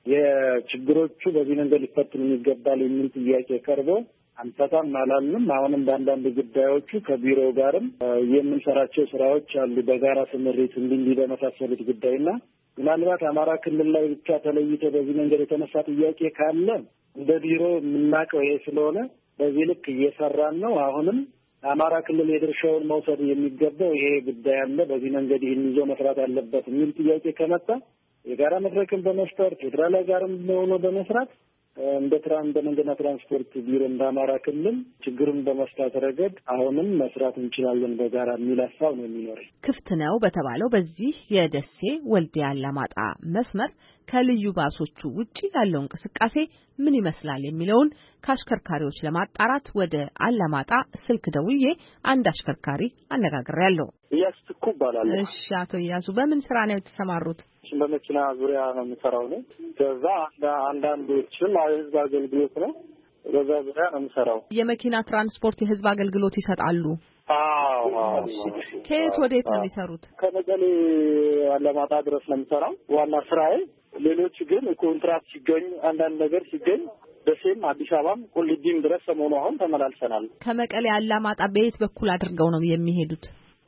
የችግሮቹ በዚህ መንገድ ሊፈቱ ይገባል የሚል ጥያቄ ቀርቦ አንፈታም አላልንም። አሁንም በአንዳንድ ጉዳዮቹ ከቢሮው ጋርም የምንሰራቸው ስራዎች አሉ በጋራ ስምሪት እንዲህ በመሳሰሉት ጉዳይና ምናልባት አማራ ክልል ላይ ብቻ ተለይቶ በዚህ መንገድ የተነሳ ጥያቄ ካለ እንደ ቢሮ የምናውቀው ይሄ ስለሆነ በዚህ ልክ እየሰራን ነው። አሁንም አማራ ክልል የድርሻውን መውሰድ የሚገባው ይሄ ጉዳይ አለ፣ በዚህ መንገድ ይህን ይዞ መስራት አለበት የሚል ጥያቄ ከመጣ የጋራ መድረክን በመፍጠር ፌዴራል ጋርም ሆኖ በመስራት እንደ ትራን በመንገድና ትራንስፖርት ቢሮ እንደ አማራ ክልል ችግሩን በመፍታት ረገድ አሁንም መስራት እንችላለን በጋራ የሚል ሀሳብ ነው የሚኖረው። ክፍት ነው በተባለው በዚህ የደሴ ወልዲያ አላማጣ መስመር ከልዩ ባሶቹ ውጪ ያለው እንቅስቃሴ ምን ይመስላል የሚለውን ከአሽከርካሪዎች ለማጣራት ወደ አላማጣ ስልክ ደውዬ አንድ አሽከርካሪ አነጋግሬያለሁ። እያስኩ ይባላል። እሺ አቶ እያሱ በምን ስራ ነው የተሰማሩት? በመኪና ዙሪያ ነው የምሰራው ነው። ከዛ አንዳንዶችም የህዝብ አገልግሎት ነው፣ በዛ ዙሪያ ነው የምሰራው። የመኪና ትራንስፖርት የህዝብ አገልግሎት ይሰጣሉ? አዎ። ከየት ወዴት ነው የሚሰሩት? ከመቀሌ አላማጣ ድረስ ነው የምሰራው ዋና ስራዬ። ሌሎች ግን ኮንትራክት ሲገኝ አንዳንድ ነገር ሲገኝ ደሴም አዲስ አበባም ቁልቢም ድረስ ሰሞኑ አሁን ተመላልሰናል። ከመቀሌ አላማጣ በየት በኩል አድርገው ነው የሚሄዱት?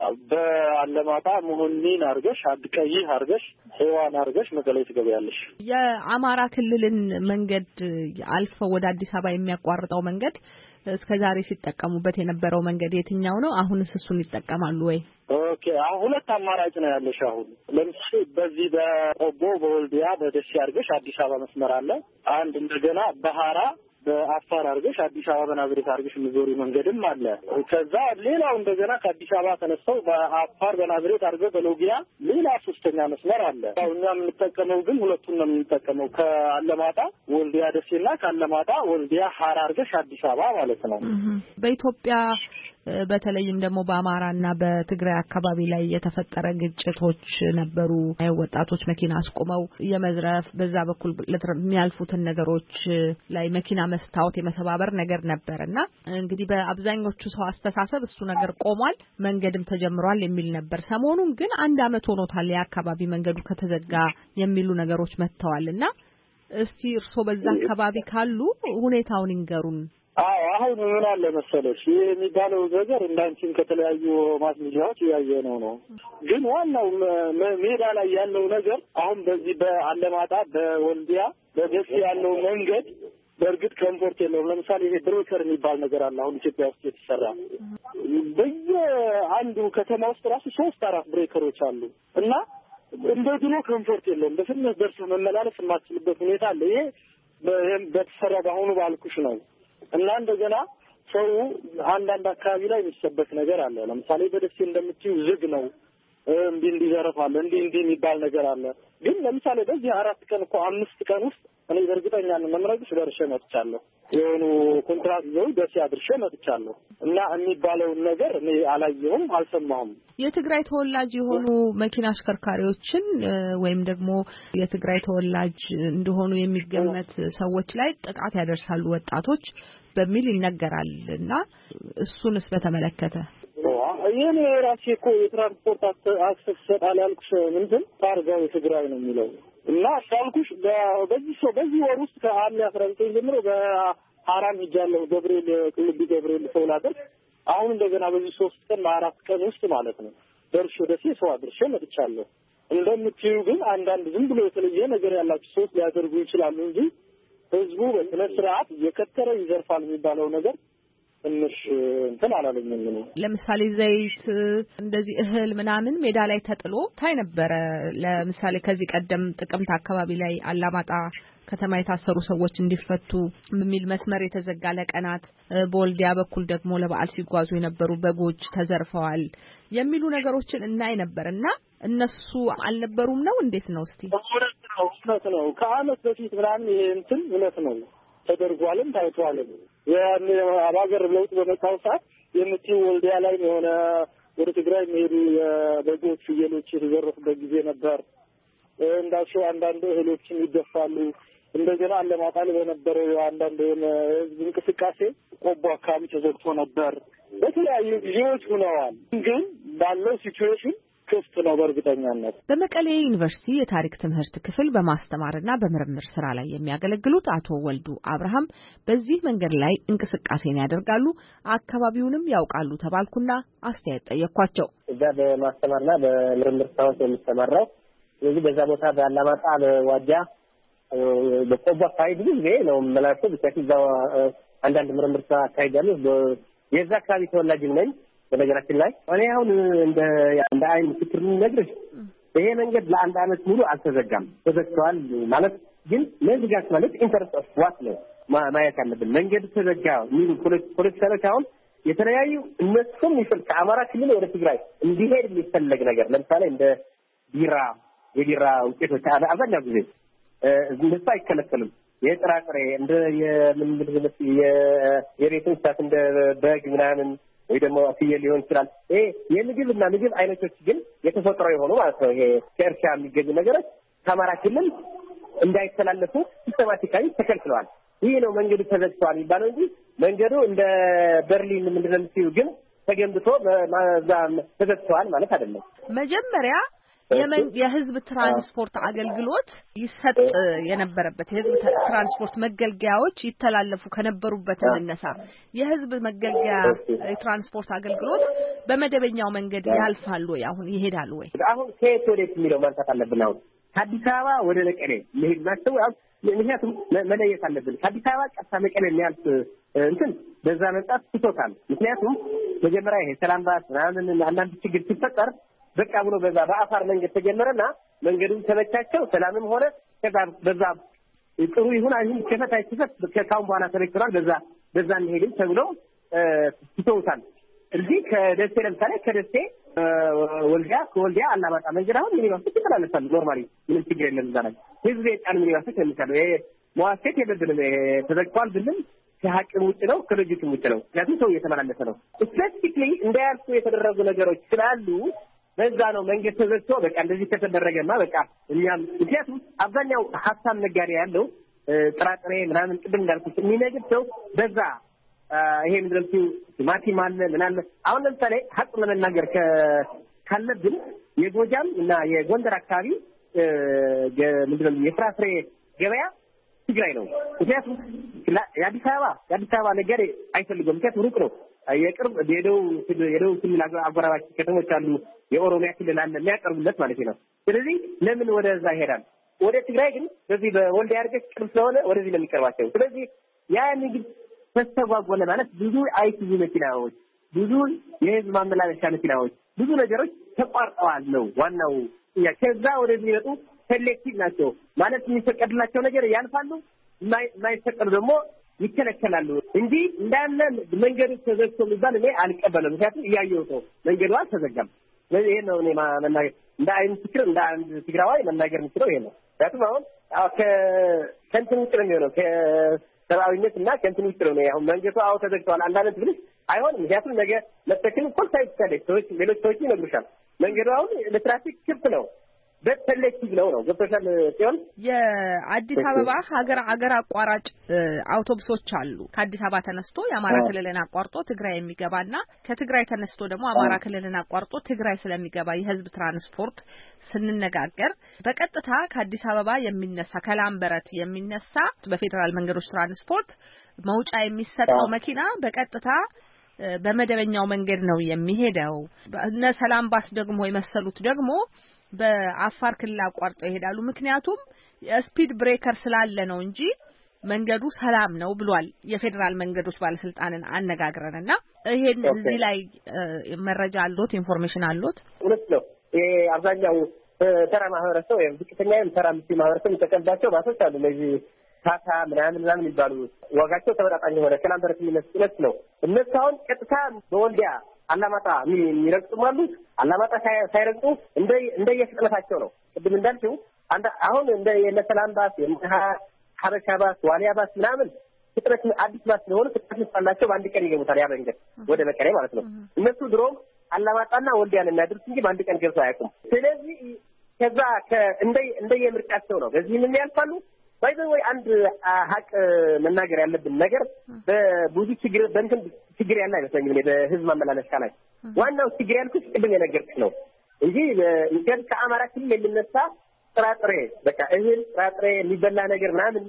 በአለማጣ መሆኒን አርገሽ አድቀይ አርገሽ ሄዋን አርገሽ መቀሌ ትገበያለሽ። የአማራ ክልልን መንገድ አልፈው ወደ አዲስ አበባ የሚያቋርጠው መንገድ እስከዛሬ ሲጠቀሙበት የነበረው መንገድ የትኛው ነው? አሁንስ እሱን ይጠቀማሉ ወይ? ኦኬ፣ አሁን ሁለት አማራጭ ነው ያለሽ። አሁን ለምሳሌ በዚህ በቆቦ በወልዲያ በደሴ አርገሽ አዲስ አበባ መስመር አለ። አንድ እንደገና በሐራ በአፋር አርገሽ አዲስ አበባ በናዝሬት አርገሽ ምዞሪ መንገድም አለ። ከዛ ሌላው እንደገና ከአዲስ አበባ ተነስተው በአፋር በናዝሬት አርገው በሎጊያ ሌላ ሶስተኛ መስመር አለ። ያው እኛ የምንጠቀመው ግን ሁለቱን ነው የምንጠቀመው፣ ከአለማጣ ወልዲያ ደሴና ከአለማጣ ወልዲያ ሐራ አርገሽ አዲስ አበባ ማለት ነው። በኢትዮጵያ በተለይም ደግሞ በአማራና በትግራይ አካባቢ ላይ የተፈጠረ ግጭቶች ነበሩ። ወጣቶች መኪና አስቆመው የመዝረፍ በዛ በኩል የሚያልፉትን ነገሮች ላይ መኪና መስታወት የመሰባበር ነገር ነበርና እንግዲህ በአብዛኞቹ ሰው አስተሳሰብ እሱ ነገር ቆሟል፣ መንገድም ተጀምሯል የሚል ነበር። ሰሞኑን ግን አንድ አመት ሆኖታል የአካባቢ መንገዱ ከተዘጋ የሚሉ ነገሮች መጥተዋልና እስቲ እርሶ በዛ አካባቢ ካሉ ሁኔታውን ይንገሩን። አዎ አሁን ምን አለ መሰለሽ የሚባለው ነገር እንዳንቺም ከተለያዩ ማስ ሚዲያዎች ያየነው ነው። ግን ዋናው ሜዳ ላይ ያለው ነገር አሁን በዚህ በአለማጣ በወልዲያ በደሴ ያለው መንገድ በእርግጥ ኮምፎርት የለውም። ለምሳሌ ይሄ ብሬከር የሚባል ነገር አለ አሁን ኢትዮጵያ ውስጥ የተሰራ በየአንዱ ከተማ ውስጥ ራሱ ሶስት አራት ብሬከሮች አሉ እና እንደ ድሮ ኮምፎርት የለውም። በፍጥነት ደርሶ መመላለስ የማትችልበት ሁኔታ አለ። ይሄ በተሰራ በአሁኑ ባልኩሽ ነው። እና እንደገና ሰው አንዳንድ አካባቢ ላይ የሚሰበክ ነገር አለ። ለምሳሌ በደሴ እንደምትዩ ዝግ ነው እንዲህ እንዲህ ዘረፋለ እንዲህ እንዲህ የሚባል ነገር አለ። ግን ለምሳሌ በዚህ አራት ቀን እኮ አምስት ቀን ውስጥ እኔ በእርግጠኛ መምረጥሽ ደርሼ መጥቻለሁ። የሆኑ ኮንትራት ይዘው ደስ ያድርሼ መጥቻለሁ እና የሚባለውን ነገር እኔ አላየሁም አልሰማሁም። የትግራይ ተወላጅ የሆኑ መኪና አሽከርካሪዎችን ወይም ደግሞ የትግራይ ተወላጅ እንደሆኑ የሚገመት ሰዎች ላይ ጥቃት ያደርሳሉ ወጣቶች በሚል ይነገራል እና እሱንስ በተመለከተ የኔ ራሴ እኮ የትራንስፖርት አክሰስ ሰጣል ያልኩሽ ምንድን ታርጋው የትግራይ ነው የሚለው እና አልኩሽ በዚህ ሰው በዚህ ወር ውስጥ ከሐምሌ አስራ ዘጠኝ ጀምሮ በአራም ሄጃለሁ ገብርኤል ቅልቢ ገብርኤል ሰውላደር አሁን እንደገና በዚህ ሶስት ቀን አራት ቀን ውስጥ ማለት ነው ደርሼ ደሴ ሰው አድርሼ መጥቻለሁ። እንደምትዩ ግን አንዳንድ ዝም ብሎ የተለየ ነገር ያላችሁ ሰዎች ሊያደርጉ ይችላሉ እንጂ ህዝቡ በስነ ስርዓት የከተረ ይዘርፋል የሚባለው ነገር ትንሽ እንትን አላለኝም ነው። ለምሳሌ ዘይት እንደዚህ እህል ምናምን ሜዳ ላይ ተጥሎ ታይ ነበር። ለምሳሌ ከዚህ ቀደም ጥቅምት አካባቢ ላይ አላማጣ ከተማ የታሰሩ ሰዎች እንዲፈቱ በሚል መስመር የተዘጋ ለቀናት በወልዲያ በኩል ደግሞ ለበዓል ሲጓዙ የነበሩ በጎች ተዘርፈዋል የሚሉ ነገሮችን እናይ ነበርና እነሱ አልነበሩም ነው እንዴት ነው? እስቲ እውነት ነው ከአመት በፊት ምናምን ይሄ እንትን እውነት ነው ተደርጓልም ታይቷልም። የሀገር ለውጥ በመጣው ሰዓት የምትዩ ወልዲያ ላይ የሆነ ወደ ትግራይ የሚሄዱ የበጎች ፍየሎች የተዘረፉበት ጊዜ ነበር። እንዳልሽው አንዳንድ እህሎችን ይደፋሉ። እንደገና አለማጣል በነበረው አንዳንድ የህዝብ እንቅስቃሴ ቆቦ አካባቢ ተዘግቶ ነበር። በተለያዩ ጊዜዎች ሆነዋል። ግን ባለው ሲቹዌሽን ክፍት ነው በእርግጠኛነት። በመቀሌ ዩኒቨርሲቲ የታሪክ ትምህርት ክፍል በማስተማርና በምርምር ስራ ላይ የሚያገለግሉት አቶ ወልዱ አብርሃም በዚህ መንገድ ላይ እንቅስቃሴን ያደርጋሉ፣ አካባቢውንም ያውቃሉ ተባልኩና አስተያየት ጠየኳቸው። እዛ በማስተማርና በምርምር ስራዎች የሚሰማራው ስለዚህ በዛ ቦታ በአላማጣ በዋጃ በቆቦ አካባቢ ብዙ ጊዜ ነው መላእክት ብቻ እዛው አንዳንድ ምርምር ስራ አካሂዳለሁ። የዛ አካባቢ ተወላጅ ነኝ። በነገራችን ላይ እኔ አሁን እንደ እንደ አይን ምስክር ነግርሽ ይሄ መንገድ ለአንድ አመት ሙሉ አልተዘጋም፣ ተዘግቷል ማለት ግን መዝጋት ማለት ኢንተረስት ኦፍ ዋት ነው ማየት አለብን። መንገድ ተዘጋ የሚሉ ፖለቲካሎች አሁን የተለያዩ እነሱም ይፈልግ ከአማራ ክልል ወደ ትግራይ እንዲሄድ የሚፈለግ ነገር ለምሳሌ እንደ ቢራ የቢራ ውጤቶች አብዛኛው ጊዜ እንደዛ አይከለከልም። የጥራጥሬ እንደ የምንምል የቤት እንስሳት እንደ በግ ምናምን ወይ ደግሞ ፍየል ሊሆን ይችላል። ይሄ የምግብና ምግብ አይነቶች ግን የተፈጥሮ የሆኑ ማለት ነው። ይሄ ከእርሻ የሚገኙ ነገሮች ከአማራ ክልል እንዳይተላለፉ ሲስተማቲካሊ ተከልክለዋል። ይህ ነው መንገዱ ተዘግቷል የሚባለው እንጂ መንገዱ እንደ በርሊን ምንድን ነው የምትይው ግን ተገንብቶ ተዘግቷል ማለት አይደለም። መጀመሪያ የህዝብ ትራንስፖርት አገልግሎት ይሰጥ የነበረበት የህዝብ ትራንስፖርት መገልገያዎች ይተላለፉ ከነበሩበት እንነሳ። የህዝብ መገልገያ ትራንስፖርት አገልግሎት በመደበኛው መንገድ ያልፋሉ ወይ አሁን ይሄዳሉ ወይ? አሁን ከየት ወዴት የሚለው ማንሳት አለብን። አሁን ከአዲስ አበባ ወደ መቀሌ መሄድ ናቸው። ምክንያቱም መለየት አለብን። ከአዲስ አበባ ቀጥታ መቀሌ የሚያልፍ እንትን በዛ መጣት ትቶታል። ምክንያቱም መጀመሪያ ይሄ ሰላም ባስ ምናምን አንዳንድ ችግር ሲፈጠር በቃ ብሎ በዛ በአፋር መንገድ ተጀመረና መንገዱን ተመቻቸው ሰላምም ሆነ ከዛ በዛ ጥሩ ይሁን አይሁን ከፈታ ይፈት ከካም በኋላ ተረክቷል። በዛ በዛ እንሄድም ተብሎ ትተውታል። እዚህ ከደሴ ለምሳሌ ከደሴ ወልዲያ ከወልዲያ አላማጣ መንገድ አሁን ምን ይመስል ይተላለፋል። ኖርማሊ ምንም ችግር የለም። እዛ ላይ ህዝብ የጫን ምን ይመስል የሚታለው ይሄ መዋሰት የበደለ ተዘግቷል ብለን ከሀቅም ውጭ ነው ከሎጂክም ውጭ ነው። ምክንያቱም ሰው እየተመላለሰ ነው። ስፔሲፊክሊ እንዳያልፉ የተደረጉ ነገሮች ስላሉ በዛ ነው መንገድ ተዘግቶ በቃ እንደዚህ ከተደረገማ በቃ እኛም ምክንያቱም አብዛኛው ሀሳብ ነጋዴ ያለው ጥራጥሬ ምናምን ቅድም እንዳልኩት የሚነግድ ሰው በዛ ይሄ ምንድነው ቲማቲም አለ ምን አለ። አሁን ለምሳሌ ሀቅ ለመናገር ካለብን የጎጃም እና የጎንደር አካባቢ ምንድነው የፍራፍሬ ገበያ ትግራይ ነው። ምክንያቱም የአዲስ አበባ የአዲስ አበባ ነጋዴ አይፈልገውም። ምክንያቱም ሩቅ ነው። የቅርብ የደቡብ የደቡብ ክልል አጎራባች ከተሞች አሉ፣ የኦሮሚያ ክልል አለ የሚያቀርቡለት ማለት ነው። ስለዚህ ለምን ወደዛ ይሄዳል? ወደ ትግራይ ግን በዚህ በወልዲያ አድርገሽ ቅርብ ስለሆነ ወደዚህ ነው የሚቀርባቸው። ስለዚህ ያ ንግድ ተስተጓጎለ ማለት ብዙ አይሱዙ መኪናዎች፣ ብዙ የህዝብ ማመላለሻ መኪናዎች፣ ብዙ ነገሮች ተቋርጠዋል ነው ዋናው። ያ ከዛ ወደዚህ ይመጡ ሴሌክቲቭ ናቸው ማለት የሚፈቀድላቸው ነገር ያልፋሉ፣ የማይፈቀዱ ደግሞ ይከለከላሉ እንጂ እንዳለ መንገዱ ተዘግቶ የሚባል እኔ አልቀበለም። ምክንያቱም እያየሁት ነው መንገዱ አልተዘጋም። ስለዚህ ይሄ ነው እኔ መናገር እንደ አይን ትክክል እንደ አንድ ትግራዋይ መናገር የምችለው ይሄ ነው። ምክንያቱም አሁን ከእንትን ውጭ ነው የሚሆነው ከሰብአዊነት እና ከእንትን ውጭ ነው። አሁን መንገቱ አዎ ተዘግተዋል አንዳንድ ብልሽ አይሆንም። ምክንያቱም ነገ መተክል ኮልታይ ይቻላል ሰዎች ሌሎች ሰዎች ይነግሩሻል። መንገዱ አሁን ለትራፊክ ክፍት ነው በተለክት ነው ነው ገብቶሻል ሲሆን የአዲስ አበባ ሀገር ሀገር አቋራጭ አውቶቡሶች አሉ። ከአዲስ አበባ ተነስቶ የአማራ ክልልን አቋርጦ ትግራይ የሚገባና ከትግራይ ተነስቶ ደግሞ አማራ ክልልን አቋርጦ ትግራይ ስለሚገባ የህዝብ ትራንስፖርት ስንነጋገር በቀጥታ ከአዲስ አበባ የሚነሳ ከላምበረት የሚነሳ በፌደራል መንገዶች ትራንስፖርት መውጫ የሚሰጠው መኪና በቀጥታ በመደበኛው መንገድ ነው የሚሄደው። እነ ሰላም ባስ ደግሞ የመሰሉት ደግሞ በአፋር ክልል አቋርጠው ይሄዳሉ። ምክንያቱም ስፒድ ብሬከር ስላለ ነው እንጂ መንገዱ ሰላም ነው ብሏል የፌደራል መንገዶች ባለስልጣንን አነጋግረንና ይሄን እዚህ ላይ መረጃ አለዎት ኢንፎርሜሽን አለዎት? እውነት ነው። ይሄ አብዛኛው ተራ ማህበረሰብ ወይም ዝቅተኛም ተራ ምስኪን ማህበረሰብ የሚጠቀምባቸው ባሶች አሉ። ለዚህ ታታ ምናምን ምናምን የሚባሉ ዋጋቸው ተመጣጣኝ የሆነ ከላምበረት የሚነሱት ነው። እነሱ አሁን ቀጥታ በወልዲያ አላማጣ የሚረግጡም አሉ። አላማጣ ሳይረግጡ እንደ እንደ የፍጥነታቸው ነው። ቅድም እንዳልሽው አንድ አሁን እንደ የነሰላም ባስ ሀበሻ ባስ ዋሊያ ባስ ምናምን ፍጥነት አዲስ ባስ ስለሆነ ፍጥነት ስላላቸው በአንድ ቀን ይገቡታል። ያ መንገድ ወደ መቀሌ ማለት ነው። እነሱ ድሮም አላማጣና ወልዲያን የሚያደርሱ እንጂ በአንድ ቀን ገብተው አያውቁም። ስለዚህ ከዛ እንደ እንደ የምርጫቸው ነው። በዚህም የሚያልፋሉ። ባይዘ ወይ አንድ ሀቅ መናገር ያለብን ነገር በብዙ ችግር በእንትን ችግር ያለ አይመስለኝም። በህዝብ ማመላለሻ ላይ ዋናው ችግር ያልኩት ቅድም የነገርኩሽ ነው እንጂ እንግዲህ ከአማራ ክልል የሚነሳ ጥራጥሬ በቃ እህል ጥራጥሬ የሚበላ ነገር ምናምን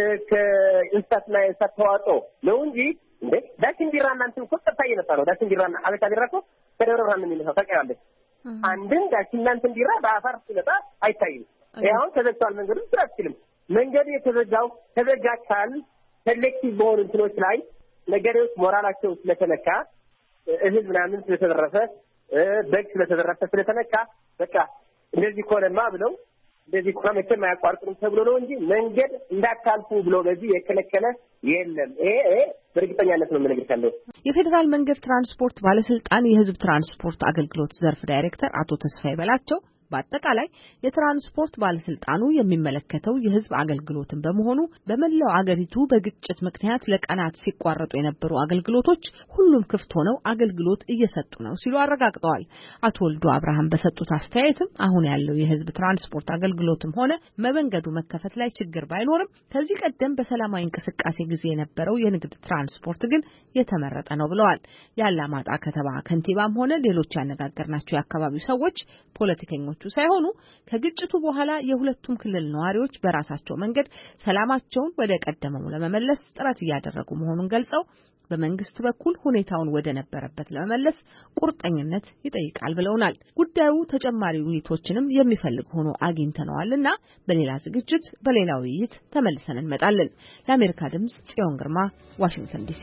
ከኢንስታትና ኢንስታት ተዋጽኦ ነው እንጂ እንዴ ዳሽን ቢራ እናንተ እኮ ቀጥታ እየመጣ ነው። ዳሽን ቢራ አበሻ ቢራ እኮ ከደብረ ብርሃን ነው የሚነሳው ታውቂያለሽ። አንድን ዳሽን እናንተ ቢራ በአፋር ሲመጣ አይታይም። ያው ተዘግቷል መንገዱ ስራ አትችልም። መንገዱ የተዘጋው ተዘጋቻል ሴሌክቲቭ በሆኑ እንትኖች ላይ ነገሮች ሞራላቸው ስለተነካ እህል ምናምን ስለተደረሰ በግ ስለተደረሰ ስለተነካ በቃ እንደዚህ ኮነማ ብለው እንደዚህ ኮነ መቼም አያቋርጡም ተብሎ ነው እንጂ መንገድ እንዳታልፉ ብሎ በዚህ የከለከለ የለም። ይሄ በእርግጠኛነት ነው የምነግርሻለሁ። የፌደራል መንገድ ትራንስፖርት ባለስልጣን የህዝብ ትራንስፖርት አገልግሎት ዘርፍ ዳይሬክተር አቶ ተስፋዬ በላቸው በአጠቃላይ የትራንስፖርት ባለስልጣኑ የሚመለከተው የህዝብ አገልግሎትን በመሆኑ በመላው አገሪቱ በግጭት ምክንያት ለቀናት ሲቋረጡ የነበሩ አገልግሎቶች ሁሉም ክፍት ሆነው አገልግሎት እየሰጡ ነው ሲሉ አረጋግጠዋል። አቶ ወልዱ አብርሃም በሰጡት አስተያየትም አሁን ያለው የህዝብ ትራንስፖርት አገልግሎትም ሆነ መመንገዱ መከፈት ላይ ችግር ባይኖርም ከዚህ ቀደም በሰላማዊ እንቅስቃሴ ጊዜ የነበረው የንግድ ትራንስፖርት ግን የተመረጠ ነው ብለዋል። የአላማጣ ከተማ ከንቲባም ሆነ ሌሎች ያነጋገርናቸው የአካባቢው ሰዎች ፖለቲከኞች ሳይሆኑ ከግጭቱ በኋላ የሁለቱም ክልል ነዋሪዎች በራሳቸው መንገድ ሰላማቸውን ወደ ቀደመው ለመመለስ ጥረት እያደረጉ መሆኑን ገልጸው በመንግስት በኩል ሁኔታውን ወደ ነበረበት ለመመለስ ቁርጠኝነት ይጠይቃል ብለውናል። ጉዳዩ ተጨማሪ ውይይቶችንም የሚፈልግ ሆኖ አግኝተነዋልና በሌላ ዝግጅት በሌላ ውይይት ተመልሰን እንመጣለን። ለአሜሪካ ድምጽ ጽዮን ግርማ ዋሽንግተን ዲሲ።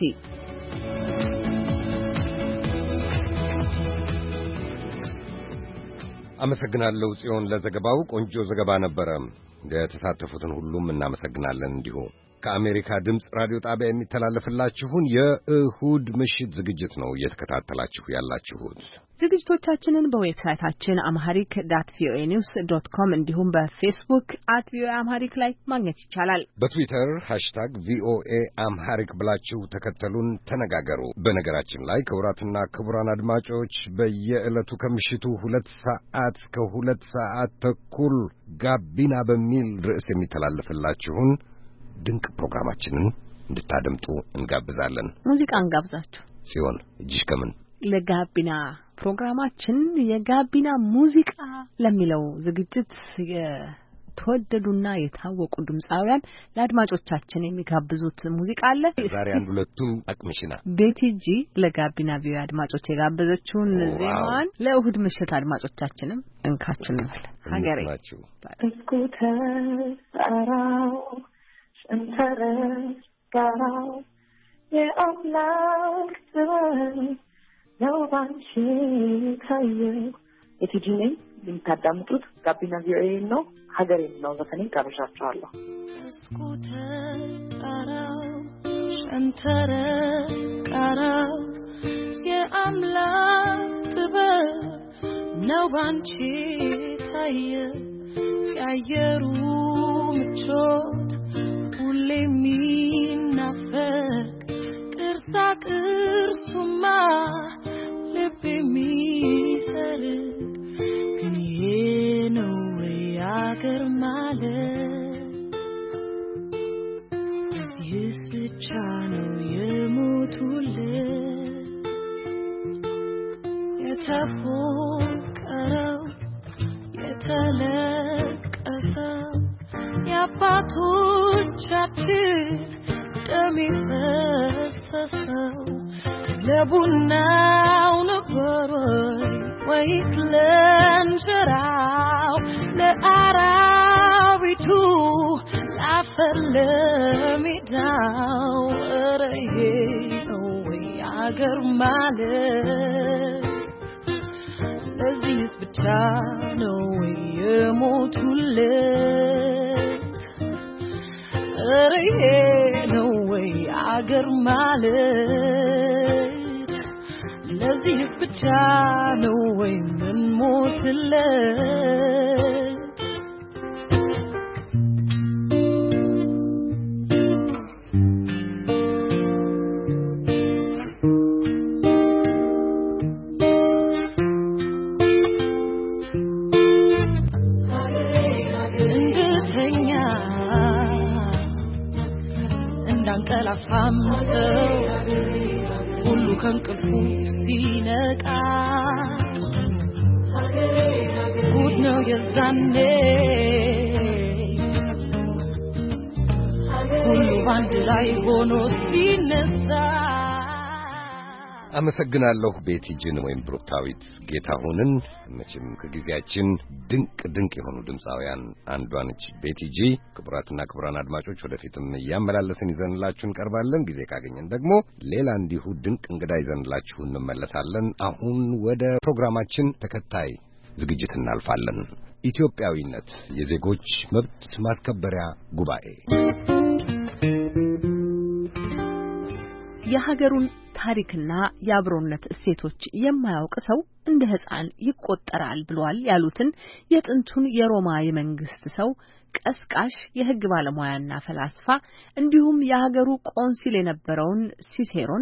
አመሰግናለሁ ጽዮን ለዘገባው። ቆንጆ ዘገባ ነበረ። የተሳተፉትን ሁሉም እናመሰግናለን። እንዲሁ ከአሜሪካ ድምፅ ራዲዮ ጣቢያ የሚተላለፍላችሁን የእሁድ ምሽት ዝግጅት ነው እየተከታተላችሁ ያላችሁት። ዝግጅቶቻችንን በዌብሳይታችን አምሃሪክ ዶት ቪኦኤ ኒውስ ዶት ኮም እንዲሁም በፌስቡክ አት ቪኦኤ አምሃሪክ ላይ ማግኘት ይቻላል። በትዊተር ሃሽታግ ቪኦኤ አምሃሪክ ብላችሁ ተከተሉን፣ ተነጋገሩ። በነገራችን ላይ ክቡራትና ክቡራን አድማጮች በየዕለቱ ከምሽቱ ሁለት ሰዓት እስከ ሁለት ሰዓት ተኩል ጋቢና በሚል ርዕስ የሚተላለፍላችሁን ድንቅ ፕሮግራማችንን እንድታደምጡ እንጋብዛለን። ሙዚቃ እንጋብዛችሁ ሲሆን እጅሽ ከምን ለጋቢና ፕሮግራማችን የጋቢና ሙዚቃ ለሚለው ዝግጅት የተወደዱና የታወቁ ድምጻውያን ለአድማጮቻችን የሚጋብዙት ሙዚቃ አለ። ዛሬ አንድ ሁለቱም አቅምሽና ቤቲጂ ለጋቢና ቪኦኤ አድማጮች የጋበዘችውን ዜማዋን ለእሁድ ምሽት አድማጮቻችንም እንካችሁ እንበል። ሀገሬ እስኩተር አራው እንተረስ ጋራው የአምላክ ጥበብ ነው ባንቺ ታየው። የቲጂ ነኝ። የምታዳምጡት ጋቢና ቪኦኤ ነው። ሀገሬን ነው ዘፈኔን ጋብዣችኋለሁ። እስኩተር አራው ሸንተረስ ጋራው የአምላክ ጥበብ ነው ባንቺ ታየ ያየሩ ምቾት ሁሌ የሚናፈቅ ቅርሳ ቅርሱማ ልብ የሚሰርቅ ግን ይሄ ነው ያገር ማለት እዚህስ ብቻ ነው የሞቱለት የተፎቀረው የተለቀሰው የአባቶቻችን ደም የፈሰሰው ለቡናው ነበር ወይስ ለእንጀራው ለአራዊቱ ለአፈር ለሜዳው ኧረ ይሄ ነው ያገር ማለት ለዚህስ ብቻ ነው የሞቱለት ኧረ ይሄ ነው ያገር ማለት ለዚህስ ብቻ ነው የምንሞትለት እንዳንቀላፋምሰው ሁሉ ከንቅልፉ ሲነቃ ጉድ ነው የዛኔ ሁሉ ባንድ ላይ ሆኖ ሲነሳ አመሰግናለሁ ቤቲጂን ወይም ብሩክታዊት ጌታሁንን መቼም ከጊዜያችን ድንቅ ድንቅ የሆኑ ድምጻውያን አንዷ ነች ቤቲጂ ክቡራትና ክቡራን አድማጮች ወደፊትም ያመላለስን ይዘንላችሁ እንቀርባለን ጊዜ ካገኘን ደግሞ ሌላ እንዲሁ ድንቅ እንግዳ ይዘንላችሁ እንመለሳለን አሁን ወደ ፕሮግራማችን ተከታይ ዝግጅት እናልፋለን ኢትዮጵያዊነት የዜጎች መብት ማስከበሪያ ጉባኤ የሀገሩን ታሪክና የአብሮነት እሴቶች የማያውቅ ሰው እንደ ሕፃን ይቆጠራል ብሏል ያሉትን የጥንቱን የሮማ የመንግስት ሰው ቀስቃሽ የሕግ ባለሙያና ፈላስፋ እንዲሁም የሀገሩ ቆንሲል የነበረውን ሲሴሮን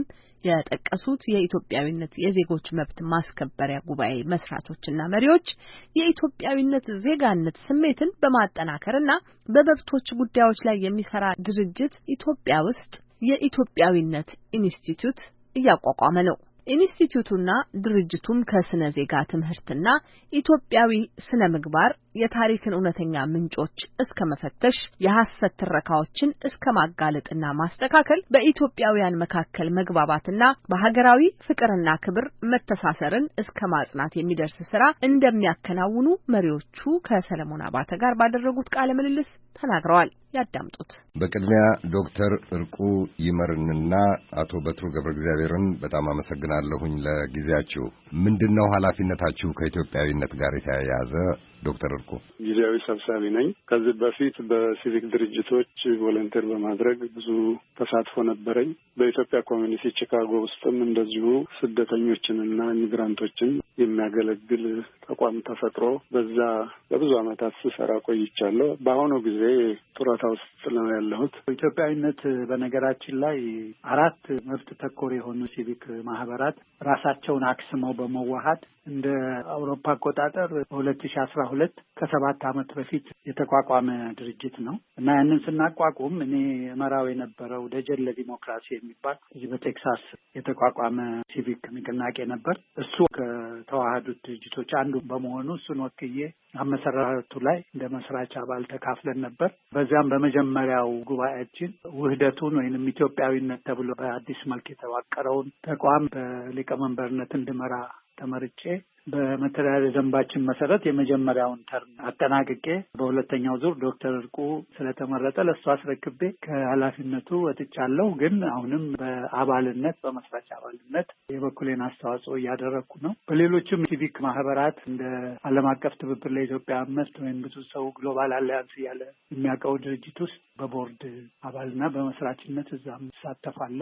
የጠቀሱት የኢትዮጵያዊነት የዜጎች መብት ማስከበሪያ ጉባኤ መስራቾችና መሪዎች የኢትዮጵያዊነት ዜጋነት ስሜትን በማጠናከርና በመብቶች ጉዳዮች ላይ የሚሰራ ድርጅት ኢትዮጵያ ውስጥ የኢትዮጵያዊነት ኢንስቲትዩት እያቋቋመ ነው። ኢንስቲትዩቱና ድርጅቱም ከስነ ዜጋ ትምህርትና ኢትዮጵያዊ ስነ ምግባር የታሪክን እውነተኛ ምንጮች እስከ መፈተሽ የሐሰት ትረካዎችን እስከ ማጋለጥና ማስተካከል በኢትዮጵያውያን መካከል መግባባትና በሀገራዊ ፍቅርና ክብር መተሳሰርን እስከ ማጽናት የሚደርስ ስራ እንደሚያከናውኑ መሪዎቹ ከሰለሞን አባተ ጋር ባደረጉት ቃለ ምልልስ ተናግረዋል። ያዳምጡት። በቅድሚያ ዶክተር እርቁ ይመርንና አቶ በትሩ ገብረ እግዚአብሔርን በጣም አመሰግናለሁኝ ለጊዜያችሁ። ምንድነው ኃላፊነታችሁ ከኢትዮጵያዊነት ጋር የተያያዘ? ዶክተር እርቁ ጊዜያዊ ሰብሳቢ ነኝ። ከዚህ በፊት በሲቪክ ድርጅቶች ቮለንቲር በማድረግ ብዙ ተሳትፎ ነበረኝ። በኢትዮጵያ ኮሚኒቲ ቺካጎ ውስጥም እንደዚሁ ስደተኞችንና ኢሚግራንቶችን የሚያገለግል ተቋም ተፈጥሮ በዛ ለብዙ ዓመታት ስሰራ ቆይቻለሁ። በአሁኑ ጊዜ ጡረታ ውስጥ ነው ያለሁት። ኢትዮጵያዊነት በነገራችን ላይ አራት መብት ተኮር የሆኑ ሲቪክ ማህበራት ራሳቸውን አክስመው በመዋሃድ እንደ አውሮፓ አቆጣጠር በሁለት ሺህ አስራ ሁለት ከሰባት ዓመት በፊት የተቋቋመ ድርጅት ነው እና ያንን ስናቋቁም እኔ መራው የነበረው ደጀን ለዲሞክራሲ የሚባል እዚህ በቴክሳስ የተቋቋመ ሲቪክ ንቅናቄ ነበር። እሱ ከተዋሃዱት ድርጅቶች አንዱ በመሆኑ እሱን ወክዬ አመሰራረቱ ላይ እንደ መስራች አባል ተካፍለን ነበር። በዚያም በመጀመሪያው ጉባኤያችን ውህደቱን ወይንም ኢትዮጵያዊነት ተብሎ በአዲስ መልክ የተዋቀረውን ተቋም በሊቀመንበርነት እንድመራ ተመርጬ በመተዳደሪያ ደንባችን መሰረት የመጀመሪያውን ተርም አጠናቅቄ በሁለተኛው ዙር ዶክተር እርቁ ስለተመረጠ ለእሱ አስረክቤ ከኃላፊነቱ ወጥቻለሁ። ግን አሁንም በአባልነት በመስራች አባልነት የበኩሌን አስተዋጽኦ እያደረግኩ ነው። በሌሎችም ሲቪክ ማህበራት እንደ ዓለም አቀፍ ትብብር ለኢትዮጵያ መብት ወይም ብዙ ሰው ግሎባል አሊያንስ እያለ የሚያውቀው ድርጅት ውስጥ በቦርድ አባልና በመስራችነት እዛም እሳተፋለሁ።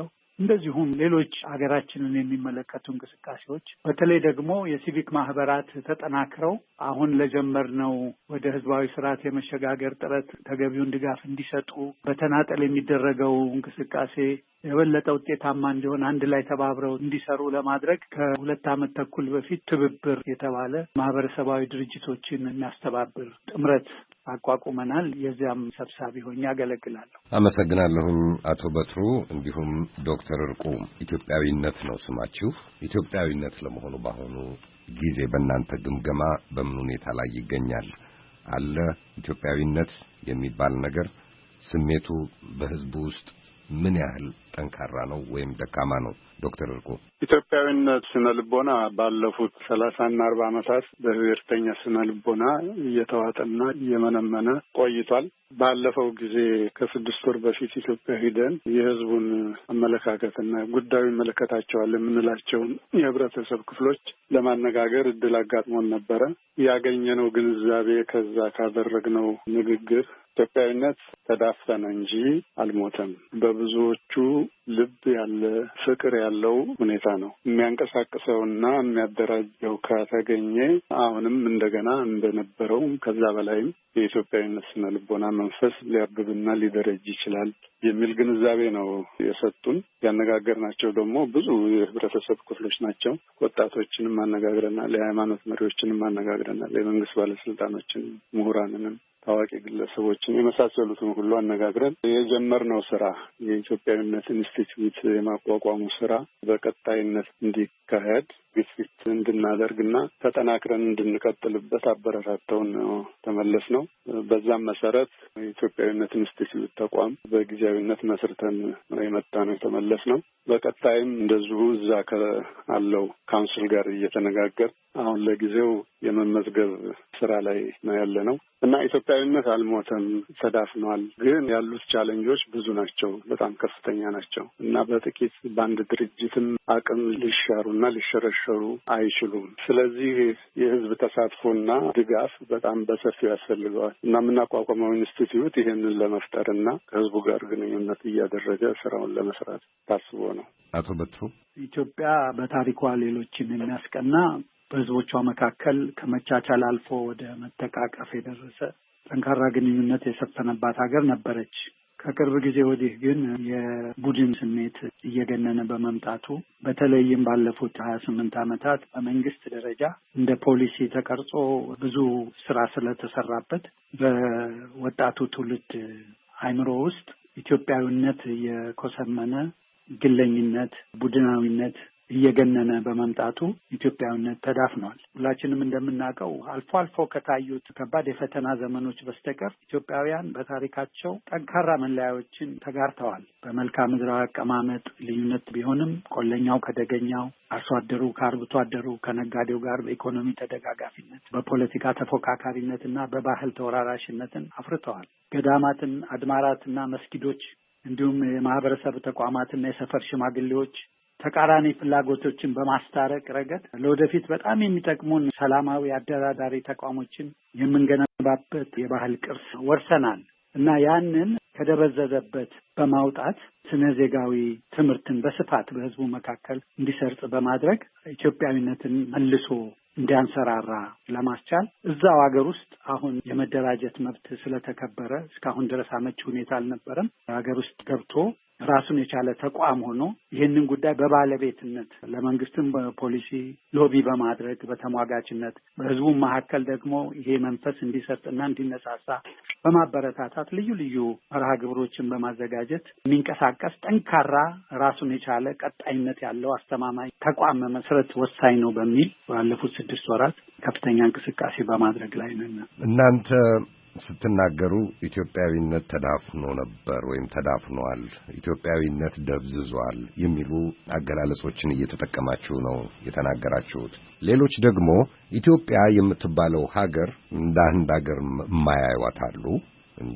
እንደዚሁም ሌሎች ሀገራችንን የሚመለከቱ እንቅስቃሴዎች በተለይ ደግሞ የሲቪክ ማህበራት ተጠናክረው አሁን ለጀመርነው ወደ ህዝባዊ ስርዓት የመሸጋገር ጥረት ተገቢውን ድጋፍ እንዲሰጡ በተናጠል የሚደረገው እንቅስቃሴ የበለጠ ውጤታማ እንዲሆን አንድ ላይ ተባብረው እንዲሰሩ ለማድረግ ከሁለት ዓመት ተኩል በፊት ትብብር የተባለ ማህበረሰባዊ ድርጅቶችን የሚያስተባብር ጥምረት አቋቁመናል። የዚያም ሰብሳቢ ሆኜ ያገለግላለሁ። አመሰግናለሁኝ አቶ በትሩ። እንዲሁም ዶክተር እርቁ ኢትዮጵያዊነት ነው ስማችሁ። ኢትዮጵያዊነት ለመሆኑ በአሁኑ ጊዜ በእናንተ ግምገማ በምን ሁኔታ ላይ ይገኛል? አለ ኢትዮጵያዊነት የሚባል ነገር? ስሜቱ በህዝቡ ውስጥ ምን ያህል ጠንካራ ነው ወይም ደካማ ነው? ዶክተር እርቁ። ኢትዮጵያዊነት ስነ ልቦና ባለፉት ሰላሳና አርባ ዓመታት በብሔርተኛ ስነ ልቦና እየተዋጠና እየመነመነ ቆይቷል። ባለፈው ጊዜ ከስድስት ወር በፊት ኢትዮጵያ ሂደን የህዝቡን አመለካከትና ጉዳዩ ይመለከታቸዋል የምንላቸውን የህብረተሰብ ክፍሎች ለማነጋገር እድል አጋጥሞን ነበረ። ያገኘነው ግንዛቤ ከዛ ካደረግነው ንግግር ኢትዮጵያዊነት ተዳፈነ እንጂ አልሞተም። በብዙዎቹ ልብ ያለ ፍቅር ያለው ሁኔታ ነው። የሚያንቀሳቅሰውና የሚያደራጀው ከተገኘ አሁንም እንደገና እንደነበረው ከዛ በላይም የኢትዮጵያዊነት ስነ ልቦና መንፈስ ሊያብብና ሊደረጅ ይችላል የሚል ግንዛቤ ነው የሰጡን። ያነጋገርናቸው ደግሞ ብዙ የህብረተሰብ ክፍሎች ናቸው። ወጣቶችንም አነጋግረናል፣ የሃይማኖት መሪዎችንም አነጋግረናል፣ የመንግስት ባለስልጣኖችን፣ ምሁራንንም ታዋቂ ግለሰቦችን የመሳሰሉትን ሁሉ አነጋግረን የጀመርነው ስራ የኢትዮጵያዊነት ኢንስቲትዩት የማቋቋሙ ስራ በቀጣይነት እንዲካሄድ ግፊት እንድናደርግና ተጠናክረን እንድንቀጥልበት አበረታተውን ነው ተመለስ ነው። በዛም መሰረት የኢትዮጵያዊነት ኢንስቲትዩት ተቋም በጊዜያዊነት መስርተን የመጣ ነው የተመለስ ነው። በቀጣይም እንደዚሁ እዛ ካለው ካውንስል ጋር እየተነጋገር አሁን ለጊዜው የመመዝገብ ስራ ላይ ነው ያለ ነው እና ኢትዮጵያዊነት አልሞተም፣ ተዳፍኗል። ግን ያሉት ቻሌንጆች ብዙ ናቸው፣ በጣም ከፍተኛ ናቸው እና በጥቂት በአንድ ድርጅትም አቅም ሊሻሩና ሊሸረሸሩ አይችሉም። ስለዚህ የህዝብ ተሳትፎና ድጋፍ በጣም በሰፊው ያስፈልገዋል እና የምናቋቋመው ኢንስቲትዩት ይህንን ለመፍጠርና ከህዝቡ ጋር ግንኙነት እያደረገ ስራውን ለመስራት ታስቦ ነው። አቶ በትሩ፣ ኢትዮጵያ በታሪኳ ሌሎችን የሚያስቀና በህዝቦቿ መካከል ከመቻቻል አልፎ ወደ መተቃቀፍ የደረሰ ጠንካራ ግንኙነት የሰፈነባት ሀገር ነበረች። ከቅርብ ጊዜ ወዲህ ግን የቡድን ስሜት እየገነነ በመምጣቱ በተለይም ባለፉት ሀያ ስምንት ዓመታት በመንግስት ደረጃ እንደ ፖሊሲ ተቀርጾ ብዙ ስራ ስለተሰራበት በወጣቱ ትውልድ አእምሮ ውስጥ ኢትዮጵያዊነት የኮሰመነ ግለኝነት፣ ቡድናዊነት እየገነነ በመምጣቱ ኢትዮጵያዊነት ተዳፍኗል። ሁላችንም እንደምናውቀው አልፎ አልፎ ከታዩት ከባድ የፈተና ዘመኖች በስተቀር ኢትዮጵያውያን በታሪካቸው ጠንካራ መለያዎችን ተጋርተዋል። በመልክዓ ምድራዊ አቀማመጥ ልዩነት ቢሆንም ቆለኛው ከደገኛው፣ አርሶ አደሩ ከአርብቶ አደሩ፣ ከነጋዴው ጋር በኢኮኖሚ ተደጋጋፊነት፣ በፖለቲካ ተፎካካሪነትና በባህል ተወራራሽነትን አፍርተዋል። ገዳማትን፣ አድባራትና መስጊዶች እንዲሁም የማህበረሰብ ተቋማትና የሰፈር ሽማግሌዎች ተቃራኒ ፍላጎቶችን በማስታረቅ ረገድ ለወደፊት በጣም የሚጠቅሙን ሰላማዊ አደራዳሪ ተቋሞችን የምንገነባበት የባህል ቅርስ ወርሰናል እና ያንን ከደበዘዘበት በማውጣት ስነ ዜጋዊ ትምህርትን በስፋት በህዝቡ መካከል እንዲሰርጽ በማድረግ ኢትዮጵያዊነትን መልሶ እንዲያንሰራራ ለማስቻል እዛው ሀገር ውስጥ አሁን የመደራጀት መብት ስለተከበረ እስካሁን ድረስ አመቺ ሁኔታ አልነበረም። ሀገር ውስጥ ገብቶ ራሱን የቻለ ተቋም ሆኖ ይህንን ጉዳይ በባለቤትነት ለመንግስትም በፖሊሲ ሎቢ በማድረግ በተሟጋችነት በህዝቡ መካከል ደግሞ ይሄ መንፈስ እንዲሰርጥና እንዲነሳሳ በማበረታታት ልዩ ልዩ መርሃ ግብሮችን በማዘጋጀት የሚንቀሳቀስ ጠንካራ ራሱን የቻለ ቀጣይነት ያለው አስተማማኝ ተቋም መመስረት ወሳኝ ነው በሚል ባለፉት ስድስት ወራት ከፍተኛ እንቅስቃሴ በማድረግ ላይ ነን። እናንተ ስትናገሩ ኢትዮጵያዊነት ተዳፍኖ ነበር ወይም ተዳፍኗል፣ ኢትዮጵያዊነት ደብዝዟል የሚሉ አገላለጾችን እየተጠቀማችሁ ነው የተናገራችሁት። ሌሎች ደግሞ ኢትዮጵያ የምትባለው ሀገር እንደ አንድ ሀገር የማያዩዋታሉ፣ እንደ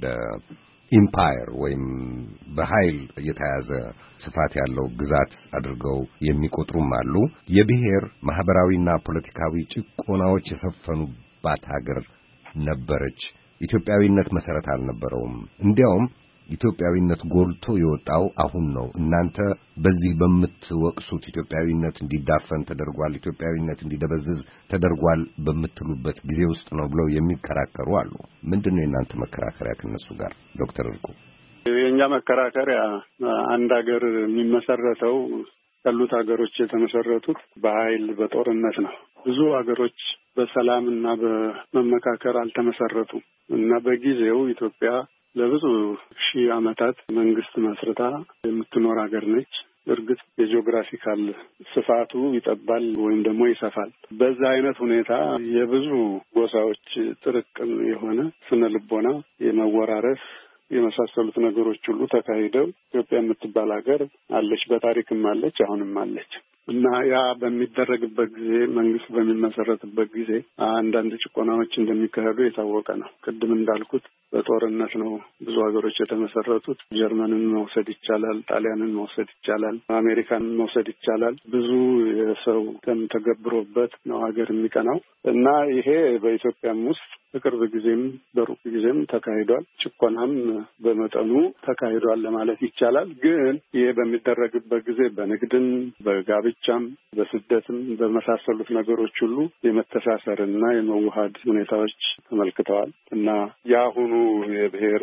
ኢምፓየር ወይም በኃይል የተያዘ ስፋት ያለው ግዛት አድርገው የሚቆጥሩም አሉ። የብሔር ማህበራዊና ፖለቲካዊ ጭቆናዎች የሰፈኑባት ሀገር ነበረች። ኢትዮጵያዊነት መሰረት አልነበረውም። እንዲያውም ኢትዮጵያዊነት ጎልቶ የወጣው አሁን ነው። እናንተ በዚህ በምትወቅሱት ኢትዮጵያዊነት እንዲዳፈን ተደርጓል፣ ኢትዮጵያዊነት እንዲደበዝዝ ተደርጓል በምትሉበት ጊዜ ውስጥ ነው ብለው የሚከራከሩ አሉ። ምንድነው የእናንተ መከራከሪያ ከነሱ ጋር ዶክተር እርቁ? የኛ መከራከሪያ አንድ ሀገር የሚመሰረተው ያሉት ሀገሮች የተመሰረቱት በኃይል በጦርነት ነው። ብዙ ሀገሮች በሰላም እና በመመካከር አልተመሰረቱም እና በጊዜው ኢትዮጵያ ለብዙ ሺህ ዓመታት መንግስት መስርታ የምትኖር ሀገር ነች። እርግጥ የጂኦግራፊካል ስፋቱ ይጠባል ወይም ደግሞ ይሰፋል። በዛ አይነት ሁኔታ የብዙ ጎሳዎች ጥርቅም የሆነ ስነ ልቦና የመወራረስ የመሳሰሉት ነገሮች ሁሉ ተካሂደው ኢትዮጵያ የምትባል ሀገር አለች። በታሪክም አለች፣ አሁንም አለች እና ያ በሚደረግበት ጊዜ መንግስት በሚመሰረትበት ጊዜ አንዳንድ ጭቆናዎች እንደሚካሄዱ የታወቀ ነው። ቅድም እንዳልኩት በጦርነት ነው ብዙ ሀገሮች የተመሰረቱት። ጀርመንን መውሰድ ይቻላል፣ ጣሊያንን መውሰድ ይቻላል፣ አሜሪካንን መውሰድ ይቻላል። ብዙ የሰው ደም ተገብሮበት ነው ሀገር የሚቀናው እና ይሄ በኢትዮጵያም ውስጥ በቅርብ ጊዜም በሩቅ ጊዜም ተካሂዷል። ጭቆናም በመጠኑ ተካሂዷል ለማለት ይቻላል። ግን ይሄ በሚደረግበት ጊዜ በንግድም በጋብቻም በስደትም በመሳሰሉት ነገሮች ሁሉ የመተሳሰርና የመዋሃድ ሁኔታዎች ተመልክተዋል እና የአሁኑ የብሔር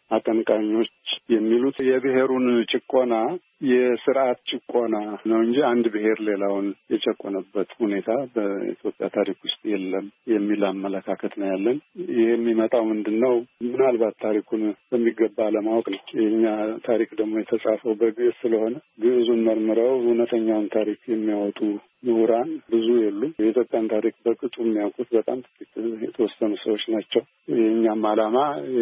አቀንቃኞች የሚሉት የብሔሩን ጭቆና የስርዓት ጭቆና ነው እንጂ አንድ ብሔር ሌላውን የጨቆነበት ሁኔታ በኢትዮጵያ ታሪክ ውስጥ የለም የሚል አመለካከት ነው ያለን። ይህ የሚመጣው ምንድን ነው? ምናልባት ታሪኩን በሚገባ ለማወቅ ነው። የኛ ታሪክ ደግሞ የተጻፈው በግዕዝ ስለሆነ ግዕዙን መርምረው እውነተኛውን ታሪክ የሚያወጡ ምሁራን ብዙ የሉም። የኢትዮጵያን ታሪክ በቅጡ የሚያውቁት በጣም ጥቂት የተወሰኑ ሰዎች ናቸው። የእኛም ዓላማ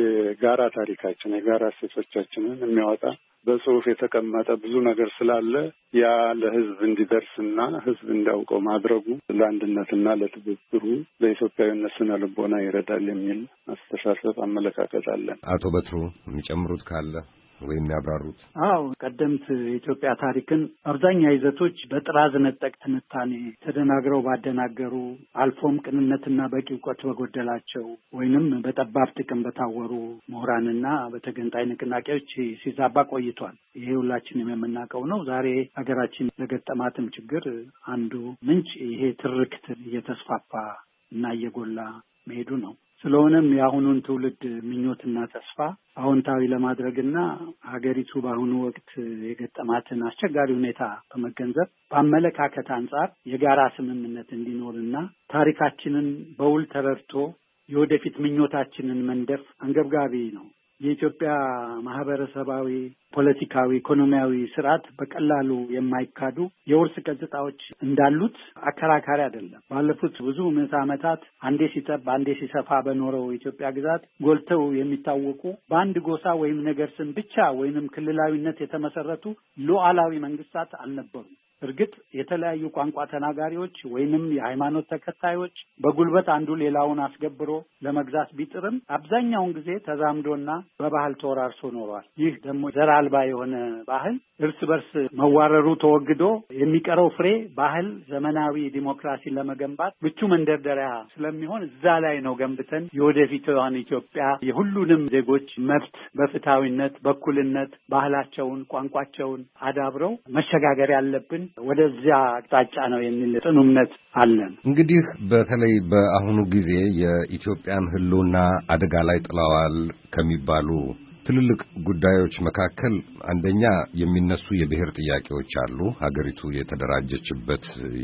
የጋራ ታሪካችን የጋራ እሴቶቻችንን የሚያወጣ በጽሁፍ የተቀመጠ ብዙ ነገር ስላለ ያ ለህዝብ እንዲደርስና ህዝብ እንዲያውቀው ማድረጉ ለአንድነትና ለትብብሩ ለኢትዮጵያዊነት ስነ ልቦና ይረዳል የሚል አስተሳሰብ አመለካከት አለን። አቶ በትሩ የሚጨምሩት ካለ ወይም ያብራሩት? አዎ፣ ቀደምት የኢትዮጵያ ታሪክን አብዛኛው ይዘቶች በጥራዝ ነጠቅ ትንታኔ ተደናግረው ባደናገሩ አልፎም ቅንነትና በቂ እውቀት በጎደላቸው ወይንም በጠባብ ጥቅም በታወሩ ምሁራንና በተገንጣይ ንቅናቄዎች ሲዛባ ቆይቷል። ይሄ ሁላችንም የምናውቀው ነው። ዛሬ ሀገራችን ለገጠማትም ችግር አንዱ ምንጭ ይሄ ትርክት እየተስፋፋ እና እየጎላ መሄዱ ነው። ስለሆነም የአሁኑን ትውልድ ምኞትና ተስፋ አዎንታዊ ለማድረግና ሀገሪቱ በአሁኑ ወቅት የገጠማትን አስቸጋሪ ሁኔታ በመገንዘብ በአመለካከት አንጻር የጋራ ስምምነት እንዲኖርና ታሪካችንን በውል ተረድቶ የወደፊት ምኞታችንን መንደፍ አንገብጋቢ ነው። የኢትዮጵያ ማህበረሰባዊ፣ ፖለቲካዊ፣ ኢኮኖሚያዊ ስርዓት በቀላሉ የማይካዱ የውርስ ገጽታዎች እንዳሉት አከራካሪ አይደለም። ባለፉት ብዙ ምዕተ ዓመታት አንዴ ሲጠብ አንዴ ሲሰፋ በኖረው የኢትዮጵያ ግዛት ጎልተው የሚታወቁ በአንድ ጎሳ ወይም ነገር ስም ብቻ ወይንም ክልላዊነት የተመሰረቱ ሉዓላዊ መንግስታት አልነበሩም። እርግጥ የተለያዩ ቋንቋ ተናጋሪዎች ወይንም የሃይማኖት ተከታዮች በጉልበት አንዱ ሌላውን አስገብሮ ለመግዛት ቢጥርም አብዛኛውን ጊዜ ተዛምዶና በባህል ተወራርሶ ኖሯል። ይህ ደግሞ ዘር አልባ የሆነ ባህል እርስ በርስ መዋረሩ ተወግዶ የሚቀረው ፍሬ ባህል ዘመናዊ ዲሞክራሲን ለመገንባት ምቹ መንደርደሪያ ስለሚሆን እዛ ላይ ነው ገንብተን የወደፊቷን ኢትዮጵያ የሁሉንም ዜጎች መብት በፍትሃዊነት በእኩልነት ባህላቸውን ቋንቋቸውን አዳብረው መሸጋገር ያለብን ወደዚያ አቅጣጫ ነው የሚል ጽኑ እምነት አለን። እንግዲህ በተለይ በአሁኑ ጊዜ የኢትዮጵያን ሕልውና አደጋ ላይ ጥለዋል ከሚባሉ ትልልቅ ጉዳዮች መካከል አንደኛ የሚነሱ የብሔር ጥያቄዎች አሉ። ሀገሪቱ የተደራጀችበት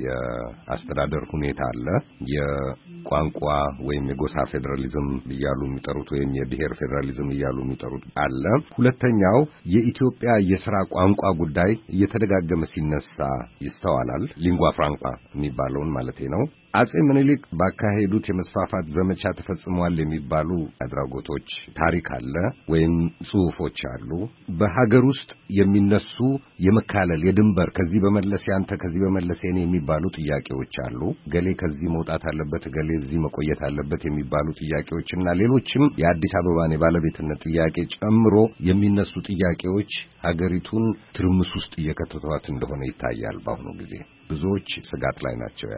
የአስተዳደር ሁኔታ አለ። የቋንቋ ወይም የጎሳ ፌዴራሊዝም እያሉ የሚጠሩት ወይም የብሔር ፌዴራሊዝም እያሉ የሚጠሩት አለ። ሁለተኛው የኢትዮጵያ የሥራ ቋንቋ ጉዳይ እየተደጋገመ ሲነሳ ይስተዋላል። ሊንጓ ፍራንኳ የሚባለውን ማለቴ ነው። አጼ ምኒልክ ባካሄዱት የመስፋፋት ዘመቻ ተፈጽሟል የሚባሉ አድራጎቶች ታሪክ አለ ወይም ጽሑፎች አሉ። በሀገር ውስጥ የሚነሱ የመካለል የድንበር ከዚህ በመለስ ያንተ ከዚህ በመለስ የኔ የሚባሉ ጥያቄዎች አሉ። ገሌ ከዚህ መውጣት አለበት፣ ገሌ እዚህ መቆየት አለበት የሚባሉ ጥያቄዎችና ሌሎችም የአዲስ አበባን የባለቤትነት ጥያቄ ጨምሮ የሚነሱ ጥያቄዎች ሀገሪቱን ትርምስ ውስጥ እየከተቷት እንደሆነ ይታያል። በአሁኑ ጊዜ ብዙዎች ስጋት ላይ ናቸው ያሉት።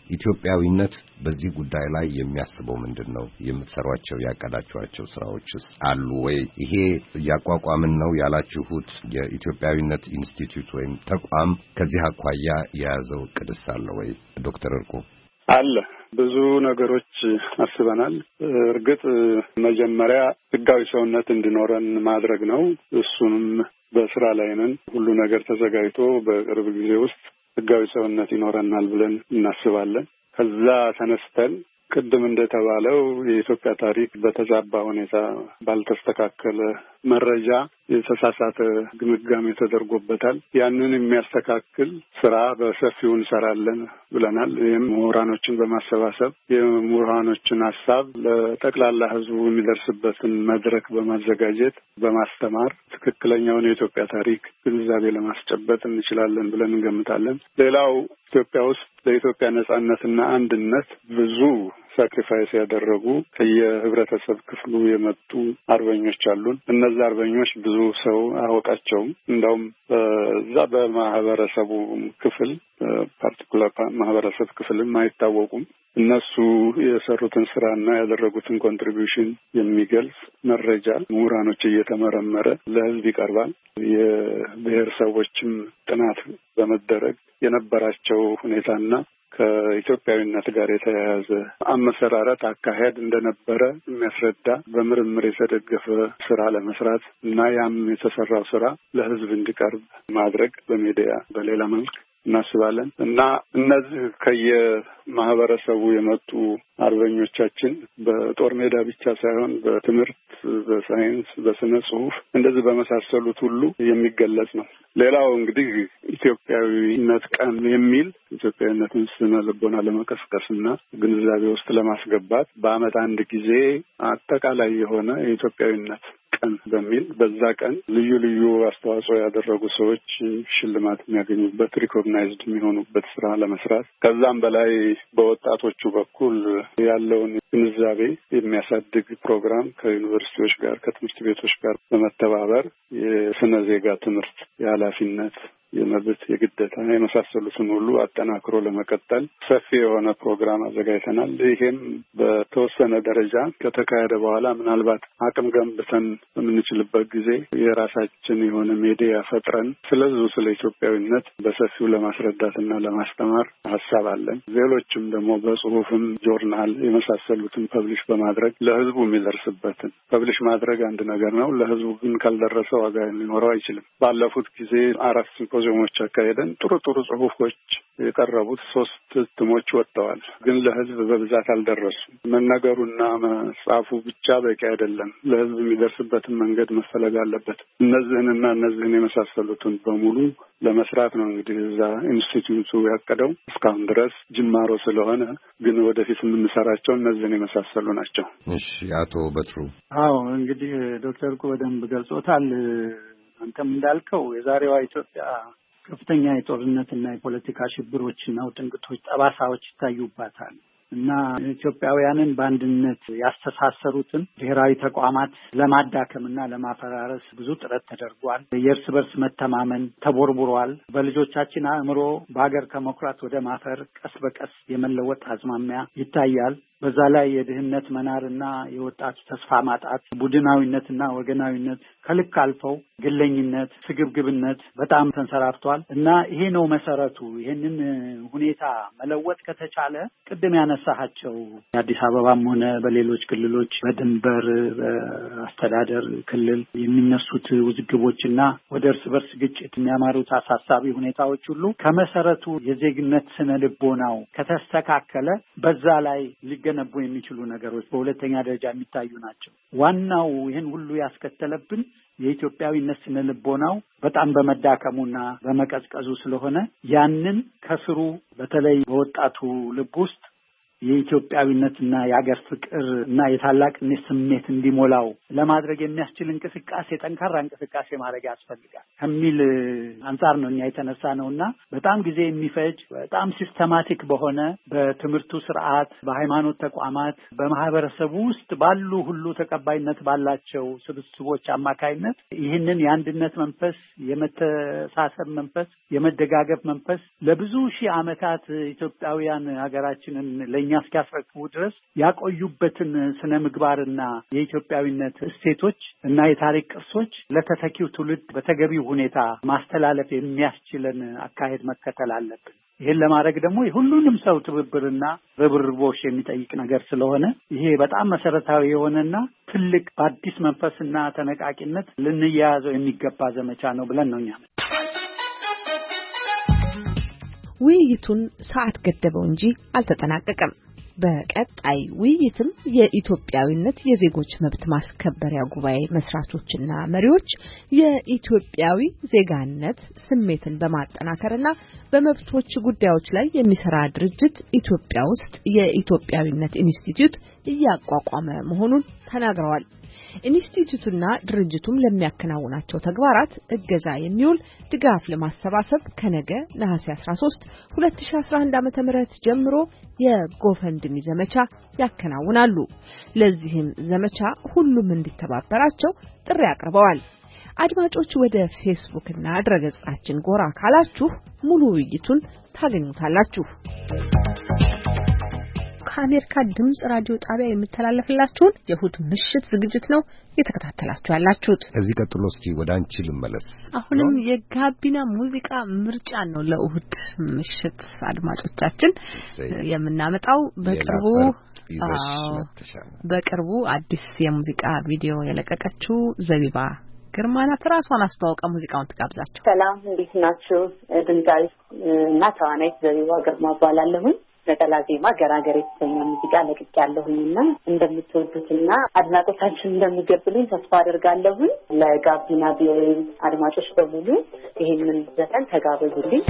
ኢትዮጵያዊነት በዚህ ጉዳይ ላይ የሚያስበው ምንድነው? የምትሰሯቸው ያቀዳችኋቸው ስራዎችስ አሉ ወይ? ይሄ ያቋቋምን ነው ያላችሁት የኢትዮጵያዊነት ኢንስቲትዩት ወይም ተቋም ከዚህ አኳያ የያዘው ቅድስ አለ ወይ? ዶክተር እርቁ አለ። ብዙ ነገሮች አስበናል። እርግጥ መጀመሪያ ህጋዊ ሰውነት እንዲኖረን ማድረግ ነው። እሱንም በስራ ላይ ነን። ሁሉ ነገር ተዘጋጅቶ በቅርብ ጊዜ ውስጥ ህጋዊ ሰውነት ይኖረናል ብለን እናስባለን። ከዛ ተነስተን ቅድም እንደተባለው የኢትዮጵያ ታሪክ በተዛባ ሁኔታ ባልተስተካከለ መረጃ የተሳሳተ ግምጋሜ ተደርጎበታል። ያንን የሚያስተካክል ስራ በሰፊው እንሰራለን ብለናል። ይህም ምሁራኖችን በማሰባሰብ የምሁራኖችን ሀሳብ ለጠቅላላ ህዝቡ የሚደርስበትን መድረክ በማዘጋጀት በማስተማር ትክክለኛውን የኢትዮጵያ ታሪክ ግንዛቤ ለማስጨበጥ እንችላለን ብለን እንገምታለን። ሌላው ኢትዮጵያ ውስጥ ለኢትዮጵያ ነጻነትና አንድነት ብዙ ሳክሪፋይስ ያደረጉ ከየህብረተሰብ ክፍሉ የመጡ አርበኞች አሉን። እነዛ አርበኞች ብዙ ሰው አያውቃቸውም። እንደውም በዛ በማህበረሰቡ ክፍል ፓርቲኩላር ማህበረሰብ ክፍልም አይታወቁም። እነሱ የሰሩትን ስራና ያደረጉትን ኮንትሪቢዩሽን የሚገልጽ መረጃ ምሁራኖች እየተመረመረ ለህዝብ ይቀርባል። የብሔር ሰዎችም ጥናት በመደረግ የነበራቸው ሁኔታና ከኢትዮጵያዊነት ጋር የተያያዘ አመሰራረት አካሄድ እንደነበረ የሚያስረዳ በምርምር የተደገፈ ስራ ለመስራት እና ያም የተሰራው ስራ ለህዝብ እንዲቀርብ ማድረግ በሚዲያ በሌላ መልክ እናስባለን እና እነዚህ ከየማህበረሰቡ የመጡ አርበኞቻችን በጦር ሜዳ ብቻ ሳይሆን በትምህርት፣ በሳይንስ፣ በስነ ጽሁፍ እንደዚህ በመሳሰሉት ሁሉ የሚገለጽ ነው። ሌላው እንግዲህ ኢትዮጵያዊነት ቀን የሚል ኢትዮጵያዊነትን ስነ ልቦና ለመቀስቀስና ግንዛቤ ውስጥ ለማስገባት በአመት አንድ ጊዜ አጠቃላይ የሆነ የኢትዮጵያዊነት ቀን በሚል በዛ ቀን ልዩ ልዩ አስተዋጽኦ ያደረጉ ሰዎች ሽልማት የሚያገኙበት ሪኮግናይዝድ የሚሆኑበት ስራ ለመስራት ከዛም በላይ በወጣቶቹ በኩል ያለውን ግንዛቤ የሚያሳድግ ፕሮግራም ከዩኒቨርሲቲዎች ጋር ከትምህርት ቤቶች ጋር በመተባበር የስነ ዜጋ ትምህርት የኃላፊነት የመብት የግዴታ የመሳሰሉትን ሁሉ አጠናክሮ ለመቀጠል ሰፊ የሆነ ፕሮግራም አዘጋጅተናል። ይሄም በተወሰነ ደረጃ ከተካሄደ በኋላ ምናልባት አቅም ገንብተን በምንችልበት ጊዜ የራሳችን የሆነ ሚዲያ ፈጥረን ስለዚህ ስለ ኢትዮጵያዊነት በሰፊው ለማስረዳትና ለማስተማር ሀሳብ አለን። ሌሎችም ደግሞ በጽሁፍም ጆርናል የመሳሰሉትን ፐብሊሽ በማድረግ ለህዝቡ የሚደርስበትን ፐብሊሽ ማድረግ አንድ ነገር ነው። ለህዝቡ ግን ካልደረሰ ዋጋ ሊኖረው አይችልም። ባለፉት ጊዜ አራት ሲምፖዚየሞች አካሄደን ጥሩ ጥሩ ጽሁፎች የቀረቡት ሶስት እትሞች ወጥተዋል። ግን ለህዝብ በብዛት አልደረሱም። መነገሩና መጻፉ ብቻ በቂ አይደለም። ለህዝብ የሚደርስበትን መንገድ መፈለግ አለበት። እነዚህንና እነዚህን የመሳሰሉትን በሙሉ ለመስራት ነው እንግዲህ እዛ ኢንስቲትዩቱ ያቀደው። እስካሁን ድረስ ጅማሮ ስለሆነ ግን ወደፊት የምንሰራቸው እነዚህን የመሳሰሉ ናቸው። እሺ፣ አቶ በትሩ። አዎ እንግዲህ ዶክተር እርቁ በደንብ ገልጾታል። አንተም እንዳልከው የዛሬዋ ኢትዮጵያ ከፍተኛ የጦርነትና የፖለቲካ ሽብሮችና ውጥንቅቶች ጠባሳዎች ይታዩባታል እና ኢትዮጵያውያንን በአንድነት ያስተሳሰሩትን ብሔራዊ ተቋማት ለማዳከምና ለማፈራረስ ብዙ ጥረት ተደርጓል። የእርስ በርስ መተማመን ተቦርቡሯል። በልጆቻችን አእምሮ በሀገር ከመኩራት ወደ ማፈር ቀስ በቀስ የመለወጥ አዝማሚያ ይታያል። በዛ ላይ የድህነት መናርና የወጣቱ ተስፋ ማጣት፣ ቡድናዊነትና ወገናዊነት ከልክ አልፈው ግለኝነት፣ ስግብግብነት በጣም ተንሰራፍቷል እና ይሄ ነው መሰረቱ። ይሄንን ሁኔታ መለወጥ ከተቻለ ቅድም ያነሳሃቸው የአዲስ አበባም ሆነ በሌሎች ክልሎች በድንበር በአስተዳደር ክልል የሚነሱት ውዝግቦችና ወደ እርስ በርስ ግጭት የሚያማሩት አሳሳቢ ሁኔታዎች ሁሉ ከመሰረቱ የዜግነት ስነ ልቦናው ከተስተካከለ በዛ ላይ ሊገነቡ የሚችሉ ነገሮች በሁለተኛ ደረጃ የሚታዩ ናቸው። ዋናው ይህን ሁሉ ያስከተለብን የኢትዮጵያዊነት ስነ ልቦናው በጣም በመዳከሙና በመቀዝቀዙ ስለሆነ ያንን ከስሩ በተለይ በወጣቱ ልብ ውስጥ የኢትዮጵያዊነትና የሀገር ፍቅር እና የታላቅነት ስሜት እንዲሞላው ለማድረግ የሚያስችል እንቅስቃሴ ጠንካራ እንቅስቃሴ ማድረግ ያስፈልጋል ከሚል አንጻር ነው እኛ የተነሳ ነውና በጣም ጊዜ የሚፈጅ በጣም ሲስተማቲክ በሆነ በትምህርቱ ስርዓት በሃይማኖት ተቋማት በማህበረሰቡ ውስጥ ባሉ ሁሉ ተቀባይነት ባላቸው ስብስቦች አማካይነት ይህንን የአንድነት መንፈስ የመተሳሰብ መንፈስ የመደጋገፍ መንፈስ ለብዙ ሺህ ዓመታት ኢትዮጵያውያን ሀገራችንን ለኛ እስኪያስረክቡ ድረስ ያቆዩበትን ስነ ምግባርና የኢትዮጵያዊነት እሴቶች እና የታሪክ ቅርሶች ለተተኪው ትውልድ በተገቢው ሁኔታ ማስተላለፍ የሚያስችለን አካሄድ መከተል አለብን። ይሄን ለማድረግ ደግሞ የሁሉንም ሰው ትብብርና ርብርቦሽ የሚጠይቅ ነገር ስለሆነ ይሄ በጣም መሰረታዊ የሆነና ትልቅ በአዲስ መንፈስና ተነቃቂነት ልንያያዘው የሚገባ ዘመቻ ነው ብለን ነው እኛ ውይይቱን ሰዓት ገደበው እንጂ አልተጠናቀቀም። በቀጣይ ውይይትም የኢትዮጵያዊነት የዜጎች መብት ማስከበሪያ ጉባኤ መስራቾችና መሪዎች የኢትዮጵያዊ ዜጋነት ስሜትን በማጠናከርና በመብቶች ጉዳዮች ላይ የሚሰራ ድርጅት ኢትዮጵያ ውስጥ የኢትዮጵያዊነት ኢንስቲትዩት እያቋቋመ መሆኑን ተናግረዋል። ኢንስቲትዩቱና ድርጅቱም ለሚያከናውናቸው ተግባራት እገዛ የሚውል ድጋፍ ለማሰባሰብ ከነገ ነሐሴ አስራ ሶስት ሁለት ሺህ አስራ አንድ ዓመተ ምህረት ጀምሮ የጎፈንድሚ ዘመቻ ያከናውናሉ። ለዚህም ዘመቻ ሁሉም እንዲተባበራቸው ጥሪ አቅርበዋል። አድማጮች ወደ ፌስቡክ እና ድረገጻችን ጎራ ካላችሁ ሙሉ ውይይቱን ታገኙታላችሁ። ከአሜሪካ ድምጽ ራዲዮ ጣቢያ የሚተላለፍላችሁን የእሁድ ምሽት ዝግጅት ነው እየተከታተላችሁ ያላችሁት። እዚህ ቀጥሎ እስቲ ወደ አንቺ ልመለስ። አሁንም የጋቢና ሙዚቃ ምርጫ ነው ለእሁድ ምሽት አድማጮቻችን የምናመጣው። በቅርቡ በቅርቡ አዲስ የሙዚቃ ቪዲዮ የለቀቀችው ዘቢባ ግርማ ናት። ራሷን አስተዋውቃ ሙዚቃውን ትጋብዛችሁ። ሰላም፣ እንዴት ናችሁ? ድምጻዊ እና ተዋናይት ዘቢባ ግርማ እባላለሁ። ነጠላ ዜማ ገራገር የተሰኘ ሙዚቃ ለቅቄያለሁኝና እንደምትወዱትና አድናቆታችን እንደሚገብሉኝ ተስፋ አደርጋለሁ። ለጋቢና ቪኦኤ አድማጮች በሙሉ ይሄንን ዘፈን ተጋበዙልኝ።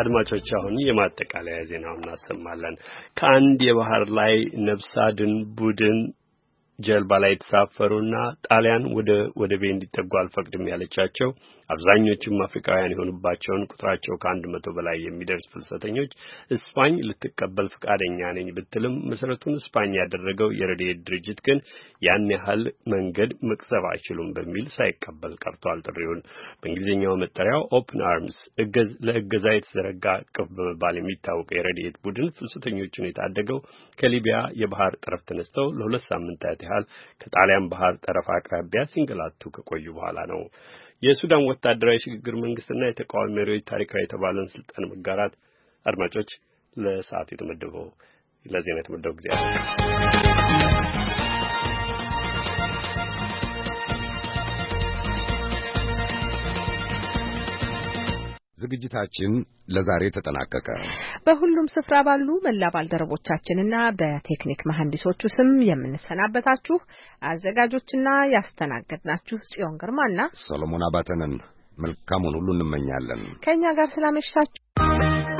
አድማጮች አሁን የማጠቃለያ ዜናውን እናሰማለን። ከአንድ የባህር ላይ ነፍስ አድን ቡድን ጀልባ ላይ ተሳፈሩና ጣሊያን ወደ ወደቤ እንዲጠጉ አልፈቅድም ያለቻቸው አብዛኞቹም አፍሪካውያን የሆኑባቸውን ቁጥራቸው ከአንድ መቶ በላይ የሚደርስ ፍልሰተኞች እስፓኝ ልትቀበል ፈቃደኛ ነኝ ብትልም መሰረቱን እስፓኝ ያደረገው የረድኤት ድርጅት ግን ያን ያህል መንገድ መቅሰብ አይችሉም በሚል ሳይቀበል ቀርቷል። ጥሪውን በእንግሊዝኛው መጠሪያው ኦፕን አርምስ እገዝ ለእገዛ የተዘረጋ ቅፍ በመባል የሚታወቀው የረድኤት ቡድን ፍልሰተኞችን የታደገው ከሊቢያ የባህር ጠረፍ ተነስተው ለሁለት ሳምንታት ያህል ከጣሊያን ባህር ጠረፍ አቅራቢያ ሲንገላቱ ከቆዩ በኋላ ነው። የሱዳን ወታደራዊ ሽግግር መንግስትና የተቃዋሚ መሪዎች ታሪካዊ የተባለውን ስልጣን መጋራት። አድማጮች ለሰዓቱ የተመደበው ለዜና የተመደበው ጊዜ ዝግጅታችን ለዛሬ ተጠናቀቀ። በሁሉም ስፍራ ባሉ መላ ባልደረቦቻችንና በቴክኒክ መሐንዲሶቹ ስም የምንሰናበታችሁ አዘጋጆችና ያስተናገድናችሁ ጽዮን ግርማና ሰሎሞን አባተንን መልካሙን ሁሉ እንመኛለን። ከኛ ጋር ስላመሻችሁ